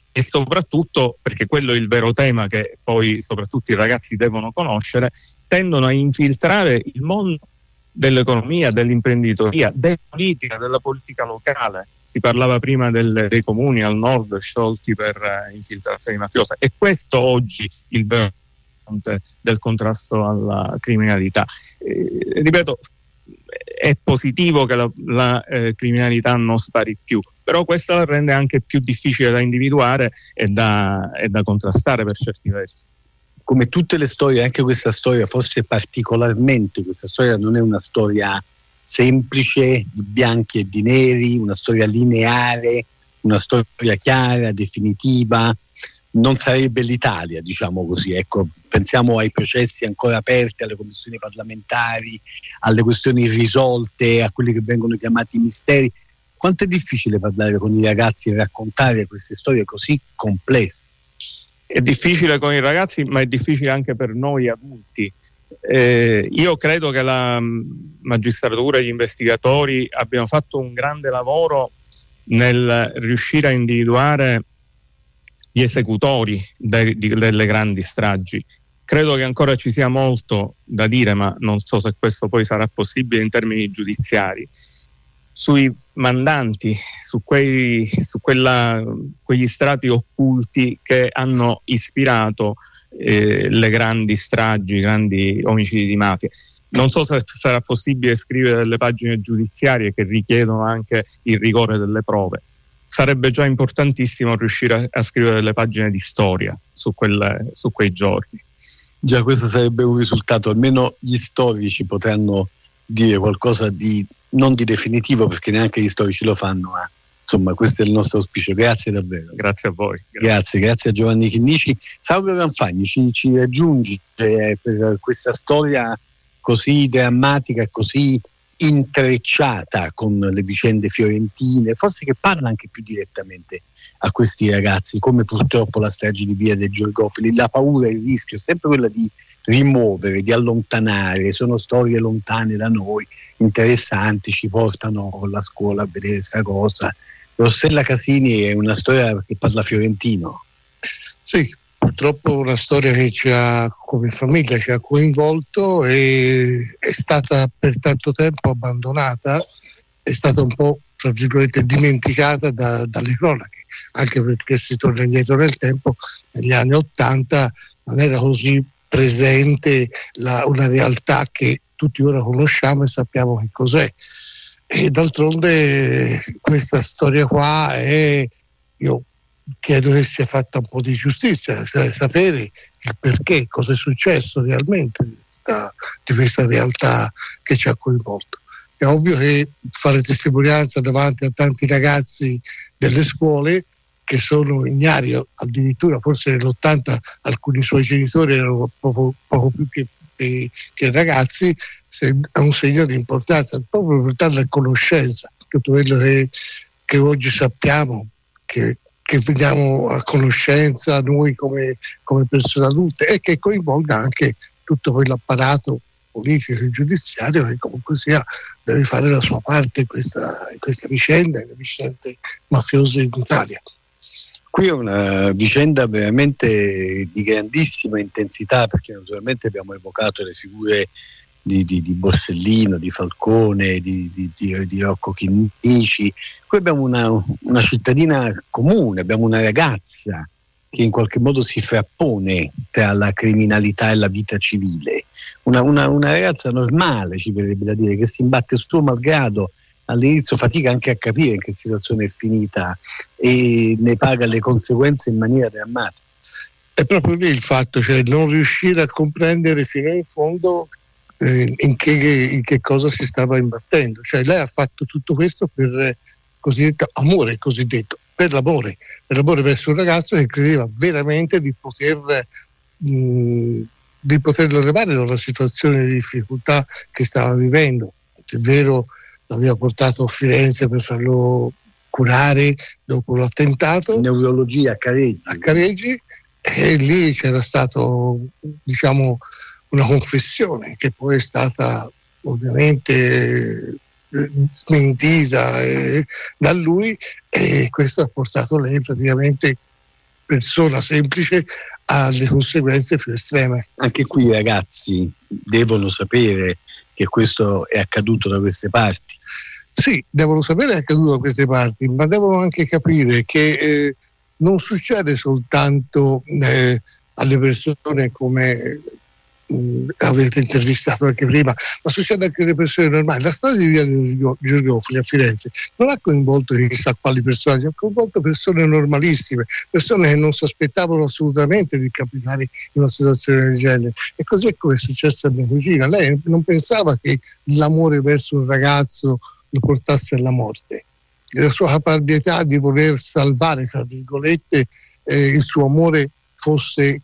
e soprattutto, perché quello è il vero tema che poi soprattutto i ragazzi devono conoscere, tendono a infiltrare il mondo dell'economia, dell'imprenditoria, della politica locale. Si parlava prima dei comuni al nord sciolti per infiltrazioni mafiose, e questo oggi il vero fronte del contrasto alla criminalità. Ripeto, è positivo che la criminalità non spari più, però questa la rende anche più difficile da individuare e da contrastare per certi versi. Come tutte le storie, anche questa storia, forse particolarmente, questa storia non è una storia semplice di bianchi e di neri, una storia lineare, una storia chiara, definitiva. Non sarebbe l'Italia, diciamo così. Ecco, pensiamo ai processi ancora aperti, alle commissioni parlamentari, alle questioni irrisolte, a quelli che vengono chiamati misteri. Quanto è difficile parlare con i ragazzi e raccontare queste storie così complesse? È difficile con i ragazzi, ma è difficile anche per noi adulti. Io credo che la magistratura e gli investigatori abbiano fatto un grande lavoro nel riuscire a individuare gli esecutori delle grandi stragi. Credo che ancora ci sia molto da dire, ma non so se questo poi sarà possibile in termini giudiziari, sui mandanti, su quegli strati occulti che hanno ispirato le grandi stragi, i grandi omicidi di mafia. Non so se sarà possibile scrivere delle pagine giudiziarie che richiedono anche il rigore delle prove. Sarebbe già importantissimo riuscire a scrivere delle pagine di storia su quei giorni. Già questo sarebbe un risultato, almeno gli storici potranno dire qualcosa di non di definitivo, perché neanche gli storici lo fanno, ma insomma questo è il nostro auspicio. Grazie davvero. Grazie a voi. Grazie a Giovanni Chinnici. Salve Ranfagni, ci aggiungi per questa storia così drammatica e così intrecciata con le vicende fiorentine, forse che parla anche più direttamente a questi ragazzi, come purtroppo la strage di Via dei Giorgofili. La paura e il rischio è sempre quella di rimuovere, di allontanare. Sono storie lontane da noi, interessanti, ci portano con la scuola a vedere questa cosa. Rossella Casini è una storia che parla fiorentino. Sì, purtroppo una storia che ci ha, come famiglia, ci ha coinvolto e è stata per tanto tempo abbandonata, è stata un po', tra virgolette, dimenticata dalle cronache, anche perché si torna indietro nel tempo. Negli anni '80 non era così presente una realtà che tutti ora conosciamo e sappiamo che cos'è. E d'altronde questa storia qua io chiedo che sia fatta un po' di giustizia, sapere il perché, cosa è successo realmente di questa realtà che ci ha coinvolto. È ovvio che fare testimonianza davanti a tanti ragazzi delle scuole che sono ignari, addirittura forse nell'80 alcuni suoi genitori erano poco più che ragazzi, è un segno di importanza, proprio per darle conoscenza tutto quello che oggi sappiamo, che veniamo a conoscenza noi come persone adulte, e che coinvolga anche tutto quell'apparato politico e giudiziario che comunque sia deve fare la sua parte in questa vicenda, le vicende mafiose in Italia. Qui è una vicenda veramente di grandissima intensità, perché naturalmente abbiamo evocato le figure di Borsellino, di Falcone, di Rocco Chinnici. Qui abbiamo una cittadina comune, abbiamo una ragazza che in qualche modo si frappone tra la criminalità e la vita civile, una ragazza normale, ci verrebbe da dire, che si imbatte suo malgrado. All'inizio fatica anche a capire in che situazione è finita e ne paga le conseguenze in maniera drammatica. È proprio lì il fatto, cioè non riuscire a comprendere fino in fondo in che cosa si stava imbattendo. Cioè lei ha fatto tutto questo per cosiddetto amore, per l'amore verso un ragazzo che credeva veramente di poterlo levare da una situazione di difficoltà che stava vivendo. È vero, l'aveva portato a Firenze per farlo curare dopo l'attentato, neurologia a Careggi, e lì c'era stato, diciamo, una confessione che poi è stata ovviamente smentita da lui, e questo ha portato lei praticamente persona semplice ha le conseguenze più estreme. Anche qui i ragazzi devono sapere che questo è accaduto da queste parti. Sì, devono sapere che è accaduto da queste parti, ma devono anche capire che non succede soltanto alle persone come avete intervistato anche prima, ma succede anche alle persone normali. La storia di via Girgofoli a Firenze non ha coinvolto chissà quali personaggi, ha coinvolto persone normalissime, persone che non si aspettavano assolutamente di capitare in una situazione del genere. E così è come è successo a mia cugina. Lei non pensava che l'amore verso un ragazzo lo portasse alla morte. La sua caparbietà di voler salvare, tra virgolette, il suo amore fosse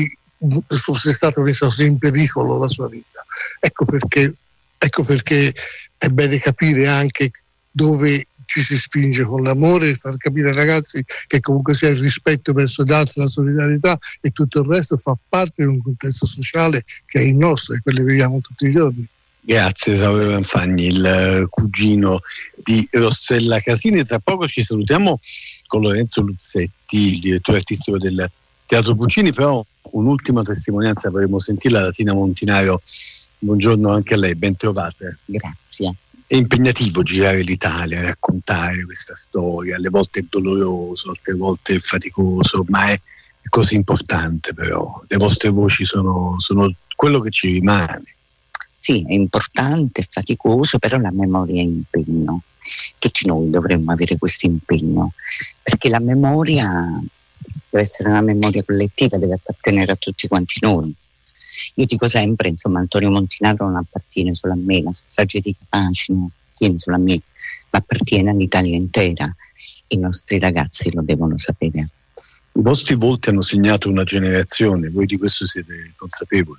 stato messo così in pericolo la sua vita. Ecco perché è bene capire anche dove ci si spinge con l'amore e far capire ai ragazzi che comunque sia il rispetto verso gli altri, la solidarietà e tutto il resto fa parte di un contesto sociale che è il nostro e quello che viviamo tutti i giorni. Grazie Saurio Ranfagni, il cugino di Rossella Casini. Tra poco ci salutiamo con Lorenzo Luzzetti, il direttore artistico del Teatro Puccini, però un'ultima testimonianza vorremmo sentirla da Tina Montinaro. Buongiorno anche a lei, ben trovata. Grazie. È impegnativo girare l'Italia, raccontare questa storia, alle volte è doloroso, altre volte è faticoso, ma è così importante. Però le vostre voci sono quello che ci rimane. Sì, è importante, è faticoso, però la memoria è impegno. Tutti noi dovremmo avere questo impegno, perché la memoria deve essere una memoria collettiva, deve appartenere a tutti quanti noi. Io dico sempre, insomma, Antonio Montinaro non appartiene solo a me, la strage di Capaci non appartiene solo a me, ma appartiene all'Italia intera. I nostri ragazzi lo devono sapere. I vostri volti hanno segnato una generazione, voi di questo siete consapevoli?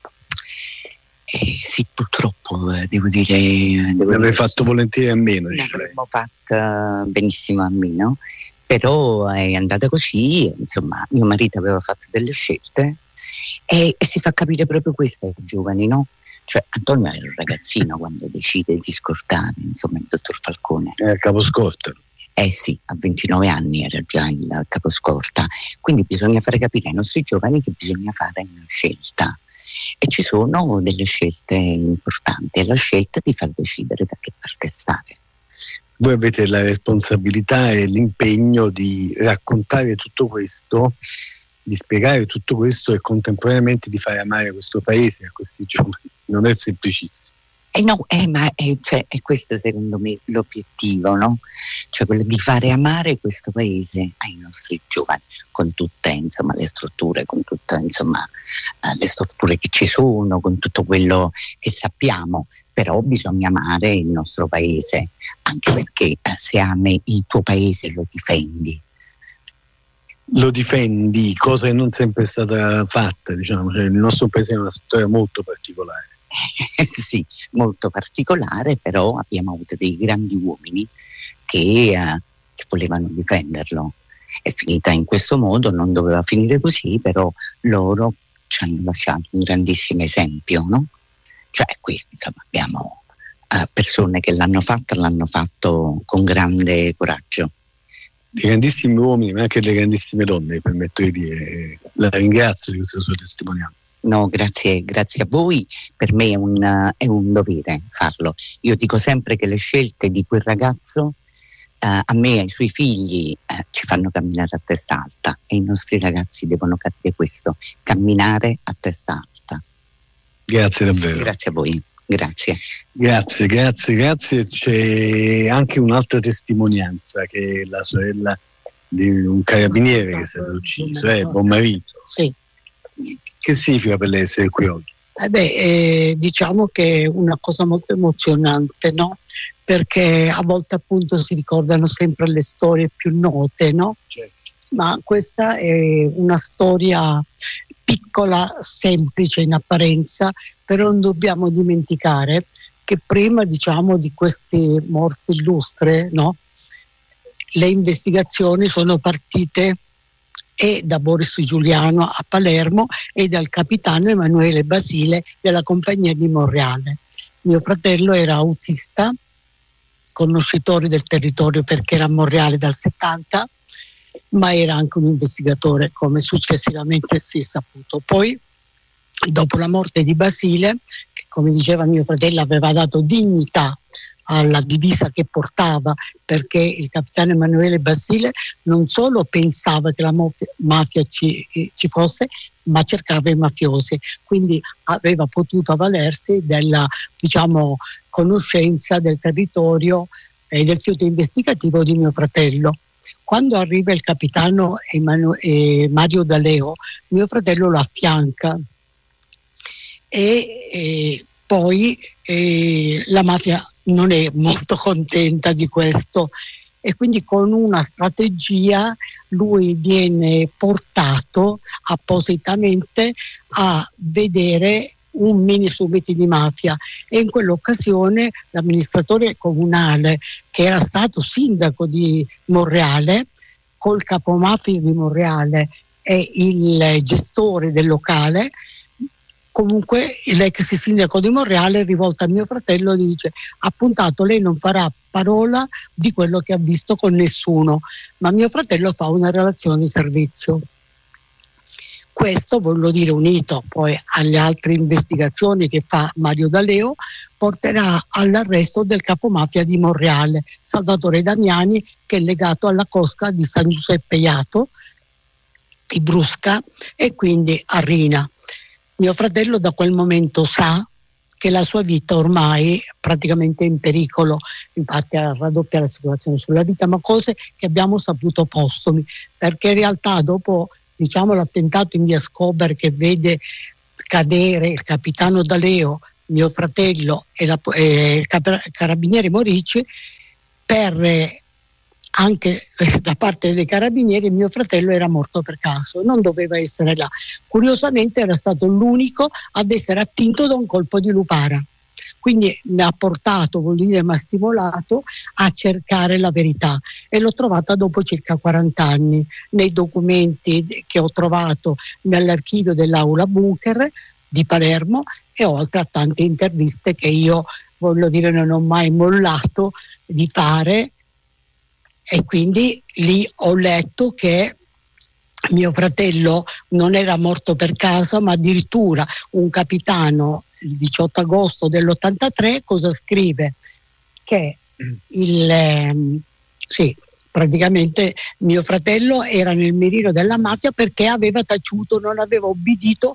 Sì, purtroppo devo dire. L'avrei fatto volentieri a meno. Ne avremmo fatto benissimo a meno, però è andata così. Insomma, mio marito aveva fatto delle scelte e si fa capire proprio questo ai giovani, no? Cioè, Antonio era un ragazzino quando decide di scortare, insomma, il dottor Falcone. Era caposcorta. Sì, a 29 anni era già il caposcorta. Quindi bisogna fare capire ai nostri giovani che bisogna fare una scelta. E ci sono delle scelte importanti, è la scelta di far decidere da che parte stare. Voi avete la responsabilità e l'impegno di raccontare tutto questo, di spiegare tutto questo e contemporaneamente di fare amare questo paese a questi giovani. Non è semplicissimo. Ma è questo secondo me l'obiettivo, no? Cioè quello di fare amare questo paese ai nostri giovani, con tutte insomma le strutture, con tutte insomma le strutture che ci sono, con tutto quello che sappiamo, però bisogna amare il nostro paese, anche perché se ami il tuo paese lo difendi. Lo difendi, cosa che non sempre è stata fatta, diciamo, cioè, il nostro paese è una storia molto particolare. Sì, molto particolare, però abbiamo avuto dei grandi uomini che volevano difenderlo. È finita in questo modo, non doveva finire così, però loro ci hanno lasciato un grandissimo esempio, no? Cioè qui insomma abbiamo persone che l'hanno fatto con grande coraggio. Dei grandissimi uomini, ma anche delle grandissime donne, mi permetto di dire. La ringrazio di questa sua testimonianza. No, grazie a voi. Per me è un dovere farlo. Io dico sempre che le scelte di quel ragazzo a me e ai suoi figli ci fanno camminare a testa alta, e i nostri ragazzi devono capire questo, camminare a testa alta. Grazie davvero. Grazie a voi. Grazie. C'è anche un'altra testimonianza, che è la sorella di un carabiniere che è stato ucciso, buon marito. Sì. Che significa per lei essere qui oggi? Diciamo che è una cosa molto emozionante, no? Perché a volte appunto si ricordano sempre le storie più note, no? Certo. Ma questa è una storia piccola, semplice in apparenza, però non dobbiamo dimenticare che prima, diciamo, di queste morti illustre, no? Le investigazioni sono partite e da Boris Giuliano a Palermo e dal capitano Emanuele Basile della compagnia di Monreale. Mio fratello era autista, conoscitore del territorio perché era a Monreale dal 70, ma era anche un investigatore, come successivamente si è saputo. Poi, dopo la morte di Basile, che come diceva mio fratello aveva dato dignità alla divisa che portava, perché il capitano Emanuele Basile non solo pensava che la mafia ci fosse, ma cercava i mafiosi, quindi aveva potuto avvalersi della, diciamo, conoscenza del territorio e del fiuto investigativo di mio fratello. Quando arriva il capitano Mario D'Aleo, mio fratello lo affianca e poi la mafia non è molto contenta di questo, e quindi con una strategia lui viene portato appositamente a vedere un mini summit di mafia, e in quell'occasione l'amministratore comunale, che era stato sindaco di Monreale, col capomafia di Monreale e il gestore del locale, comunque l'ex sindaco di Monreale, rivolto a mio fratello, gli dice: appuntato, lei non farà parola di quello che ha visto con nessuno, ma mio fratello fa una relazione di servizio. Questo, voglio dire, unito poi alle altre investigazioni che fa Mario D'Aleo, porterà all'arresto del capomafia di Monreale, Salvatore Damiani, che è legato alla cosca di San Giuseppe Jato, di Brusca, e quindi a Rina. Mio fratello da quel momento sa che la sua vita ormai praticamente è in pericolo, infatti raddoppia l'assicurazione sulla vita, ma cose che abbiamo saputo postumi, perché in realtà dopo, diciamo, l'attentato in via Scober, che vede cadere il capitano D'Aleo, mio fratello e il carabiniere Morici, per anche da parte dei carabinieri mio fratello era morto per caso, non doveva essere là. Curiosamente era stato l'unico ad essere attinto da un colpo di lupara, quindi mi ha portato, vuol dire, mi ha stimolato a cercare la verità, e l'ho trovata dopo circa 40 anni nei documenti che ho trovato nell'archivio dell'Aula Bunker di Palermo, e oltre a tante interviste che io, voglio dire, non ho mai mollato di fare. E quindi lì ho letto che mio fratello non era morto per caso, ma addirittura un capitano il 18 agosto dell'83 cosa scrive? Che praticamente mio fratello era nel mirino della mafia perché aveva taciuto, non aveva obbedito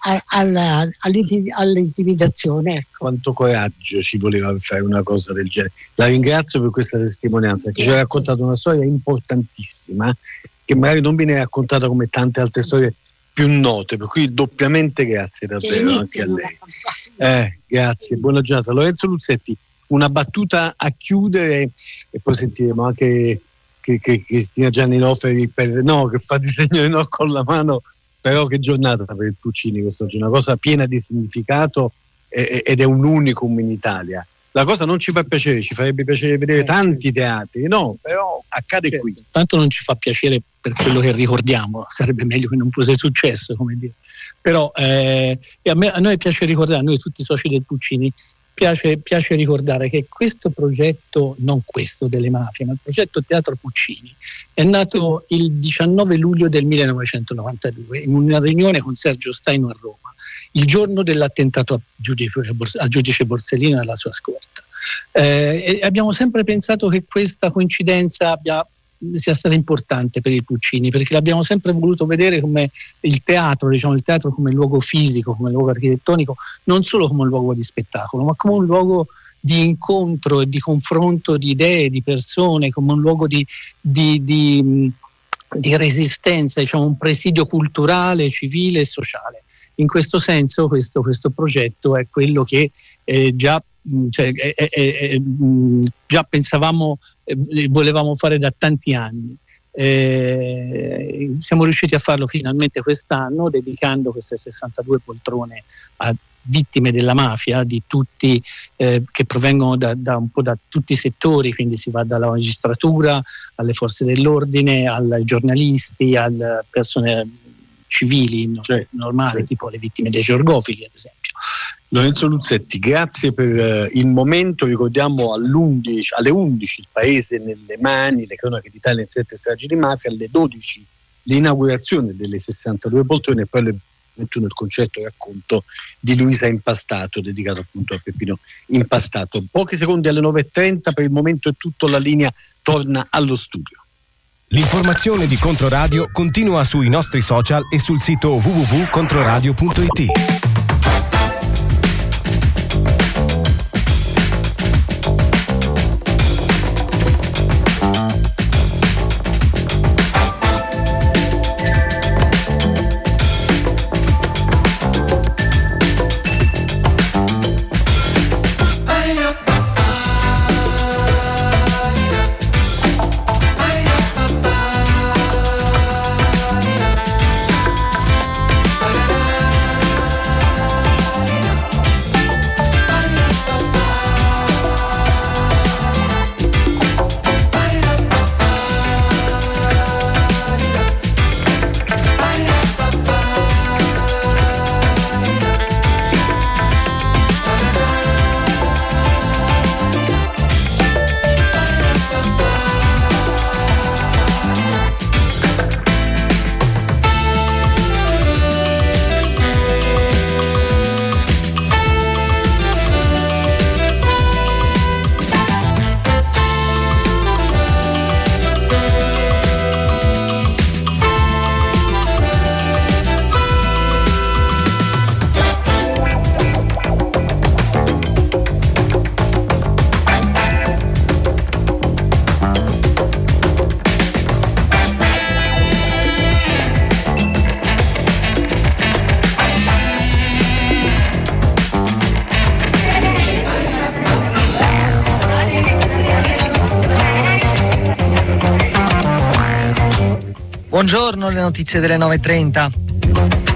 all'intimidazione. Ecco. Quanto coraggio ci voleva per fare una cosa del genere. La ringrazio per questa testimonianza, che ci ha raccontato una storia importantissima che magari non viene raccontata come tante altre storie più note, per cui doppiamente grazie davvero anche a lei. Grazie, buona giornata. Lorenzo Luzzetti, una battuta a chiudere e poi sentiremo anche che Cristina Gianni Noferi che fa disegno di no con la mano. Però che giornata per il Puccini quest'oggi, una cosa piena di significato ed è un unicum in Italia. La cosa non ci fa piacere, ci farebbe piacere vedere tanti teatri, no, però accade qui. Tanto non ci fa piacere per quello che ricordiamo, sarebbe meglio che non fosse successo, come dire. Però a noi piace ricordare, a noi tutti i soci del Puccini, piace ricordare che questo progetto, non questo delle mafie, ma il progetto Teatro Puccini, è nato il 19 luglio del 1992 in una riunione con Sergio Staino a Roma, il giorno dell'attentato al giudice Borsellino e alla sua scorta. E abbiamo sempre pensato che questa coincidenza sia stata importante per il Puccini, perché l'abbiamo sempre voluto vedere come il teatro come luogo fisico, come luogo architettonico, non solo come un luogo di spettacolo, ma come un luogo di incontro e di confronto di idee, di persone, come un luogo di resistenza, diciamo un presidio culturale, civile e sociale. In questo senso questo progetto è quello che già pensavamo, volevamo fare da tanti anni. Siamo riusciti a farlo finalmente quest'anno, dedicando queste 62 poltrone a vittime della mafia di tutti, che provengono da un po' da tutti i settori, quindi si va dalla magistratura alle forze dell'ordine, ai giornalisti, alle persone civili normali, tipo le vittime dei georgofili ad esempio. Lorenzo Luzzetti, grazie per il momento. Ricordiamo alle 11 il Paese nelle mani, le cronache d'Italia in 7 stragi di mafia, alle 12 l'inaugurazione delle 62 poltrone e poi alle 21 il concerto e racconto di Luisa Impastato, dedicato appunto a Peppino Impastato. Pochi secondi alle 9.30, per il momento è tutto, la linea torna allo studio. L'informazione di Controradio continua sui nostri social e sul sito www.controradio.it. Buongiorno, le notizie delle 9.30.